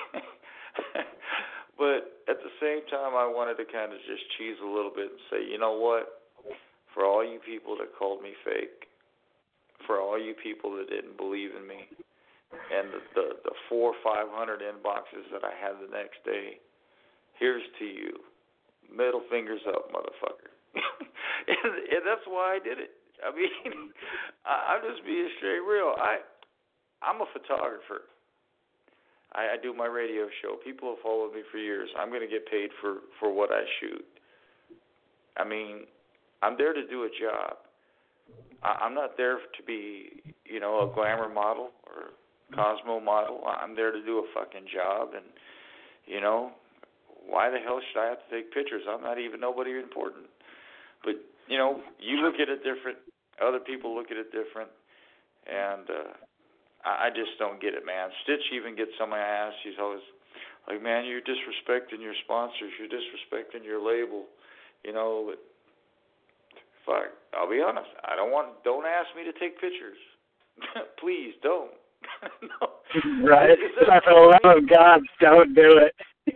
But at the same time, I wanted to kind of just cheese a little bit and say, you know what? For all you people that called me fake, for all you people that didn't believe in me, and the 400 or 500 inboxes that I had the next day, here's to you. Middle fingers up, motherfucker. and that's why I did it. I mean, I'm just being straight real. I'm a photographer. I do my radio show. People have followed me for years. I'm going to get paid for what I shoot. I mean, I'm there to do a job. I'm not there to be, you know, a glamour model or Cosmo model. I'm there to do a fucking job. And, you know, why the hell should I have to take pictures? I'm not even nobody important. But, you know, you look at it different. Other people look at it different. And I just don't get it, man. Stitch even gets on my ass. She's always like, man, you're disrespecting your sponsors. You're disrespecting your label. You know, but fuck, I'll be honest. Don't ask me to take pictures. Please don't. No. Right. For the love of God, don't do it.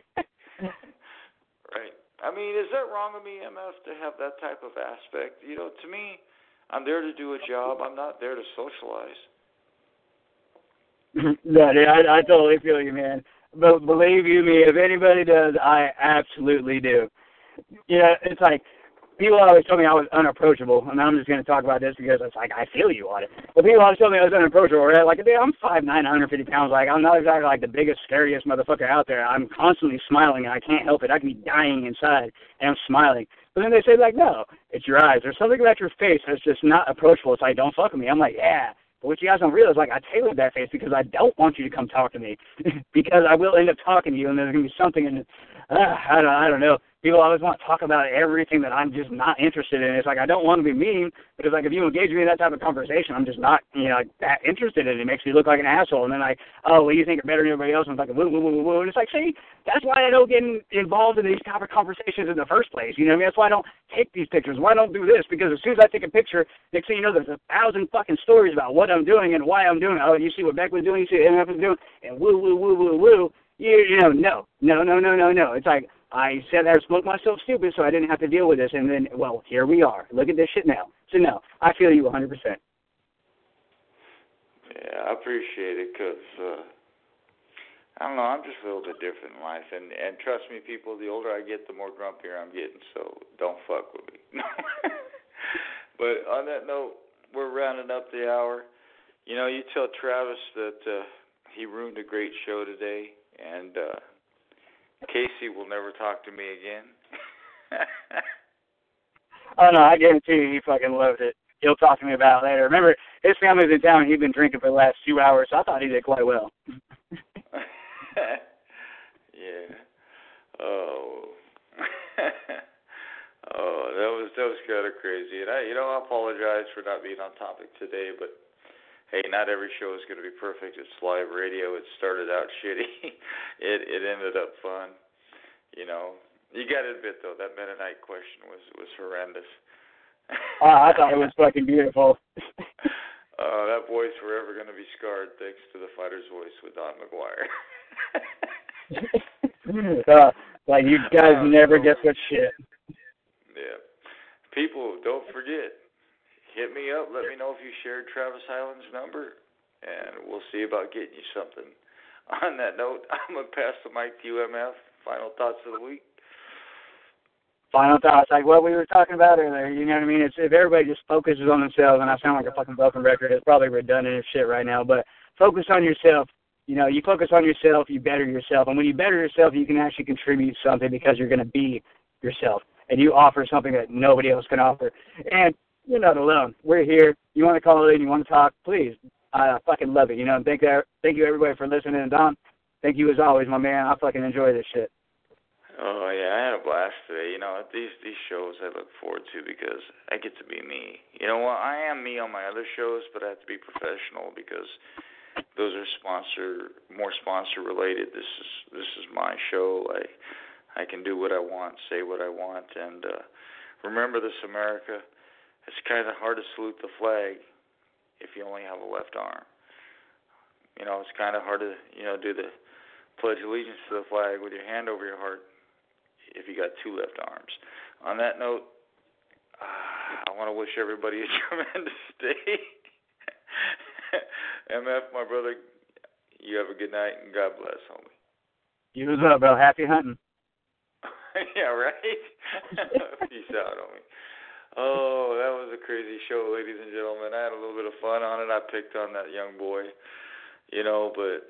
Right. I mean, is that wrong of me, MF, to have that type of aspect? You know, to me, I'm there to do a job. I'm not there to socialize. No, dude, I totally feel you, man. But believe you me, if anybody does, I absolutely do. You know, it's like, people always told me I was unapproachable, and I'm just going to talk about this because it's like, I feel you on it. But people always told me I was unapproachable, right? Like, dude, I'm 5'9", 150 pounds. Like, I'm not exactly like the biggest, scariest motherfucker out there. I'm constantly smiling, and I can't help it. I can be dying inside, and I'm smiling. But then they say, like, no, it's your eyes. There's something about your face that's just not approachable. It's like, don't fuck with me. I'm like, yeah. But what you guys don't realize, like, I tailored that face because I don't want you to come talk to me because I will end up talking to you, and there's going to be something in it. I don't know. People always want to talk about everything that I'm just not interested in. It's like, I don't want to be mean, because, like, if you engage me in that type of conversation, I'm just not, you know, that interested in it. It makes me look like an asshole. And then, like, oh, well, you think you're better than everybody else. And it's like, woo, woo, woo, woo. And it's like, see, that's why I don't get involved in these type of conversations in the first place. You know what I mean? That's why I don't take these pictures. Why I don't do this? Because as soon as I take a picture, next thing you know, there's 1,000 fucking stories about what I'm doing and why I'm doing it. Oh, you see what Beck was doing, you see what MF was doing, and woo, woo, woo, woo, woo. You know, no. It's like, I said I spoke myself stupid, so I didn't have to deal with this, and then, well, here we are. Look at this shit now. So, no, I feel you 100%. Yeah, I appreciate it, because, I don't know, I'm just a little bit different in life, and trust me, people, the older I get, the more grumpier I'm getting, so don't fuck with me. But on that note, we're rounding up the hour. You know, you tell Travis that he ruined a great show today, and Casey will never talk to me again. Oh, no, I guarantee you he fucking loved it. He'll talk to me about it later. Remember, his family's in town, and he'd been drinking for the last 2 hours, so I thought he did quite well. Yeah. Oh. Oh, that was kind of crazy. And I apologize for not being on topic today, but hey, not every show is going to be perfect. It's live radio. It started out shitty. It ended up fun. You know, you got to admit though, that Mennonite question was horrendous. I thought it was fucking beautiful. That voice forever going to be scarred thanks to the Fighter's Voice with Don McGuire. Like, you guys never get such shit. Yeah. People, don't forget, hit me up. Let me know if you shared Travis Hyland's number, and we'll see about getting you something. On that note, I'm going to pass the mic to you, MF. Final thoughts of the week. Final thoughts, like what we were talking about earlier, you know what I mean? It's if everybody just focuses on themselves, and I sound like a fucking broken record, it's probably redundant as shit right now, but focus on yourself. You know, you focus on yourself, you better yourself, and when you better yourself, you can actually contribute something because you're going to be yourself, and you offer something that nobody else can offer. And you're not alone. We're here. You want to call in, you want to talk, please. I fucking love it, you know. Thank you, everybody, for listening. And Don, thank you as always, my man. I fucking enjoy this shit. Oh, yeah, I had a blast today. You know, these shows I look forward to because I get to be me. You know what? I am me on my other shows, but I have to be professional because those are more sponsor-related. This is my show. I can do what I want, say what I want, and remember this, America. It's kind of hard to salute the flag if you only have a left arm. You know, it's kind of hard to, do the Pledge Allegiance to the flag with your hand over your heart if you got two left arms. On that note, I want to wish everybody a tremendous day. MF, my brother, you have a good night and God bless, homie. You as well, bro. Happy hunting. Yeah, right? Peace out, homie. Oh, that was a crazy show, ladies and gentlemen. I had a little bit of fun on it. I picked on that young boy, but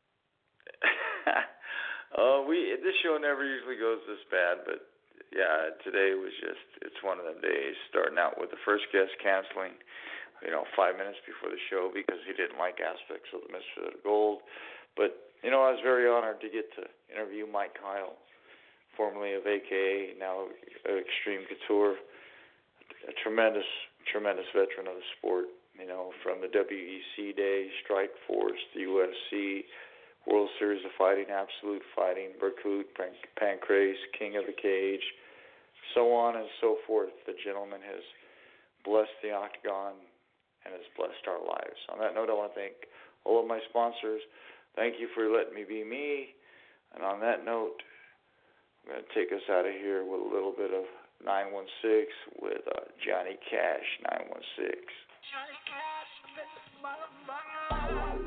this show never usually goes this bad, but yeah, today was it's one of them days, starting out with the first guest canceling, 5 minutes before the show because he didn't like aspects of the Misfit of Gold. But, I was very honored to get to interview Mike Kyle, formerly of AKA, now Extreme Couture. A tremendous veteran of the sport, from the WEC days, Strike Force, the UFC, World Series of Fighting, Absolute Fighting, Berkut, Pancrase, King of the Cage, so on and so forth. The gentleman has blessed the Octagon and has blessed our lives. On that note, I want to thank all of my sponsors. Thank you for letting me be me. And on that note, I'm going to take us out of here with a little bit of 916 with Johnny Cash, 916. Johnny Cash, motherfucker.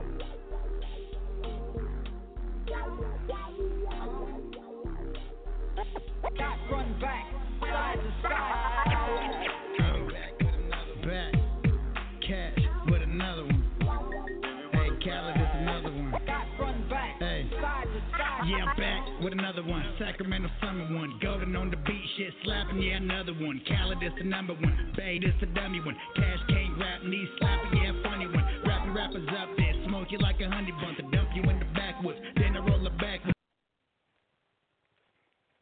Got run back, side to side. Back, Cash with another one. Hey, Khaled is another one. Got run back, side to side. Yeah, I'm back with another one. Sacramento summer one. Golden on the beat, shit slapping, yeah, another one. Khaled is the number one. Bay, this the dummy one. Cash can't rap, knee slapping, yeah, funny one. Rapping rappers up there, smoke you like a honey bun to dump you in the backwoods. Then I roll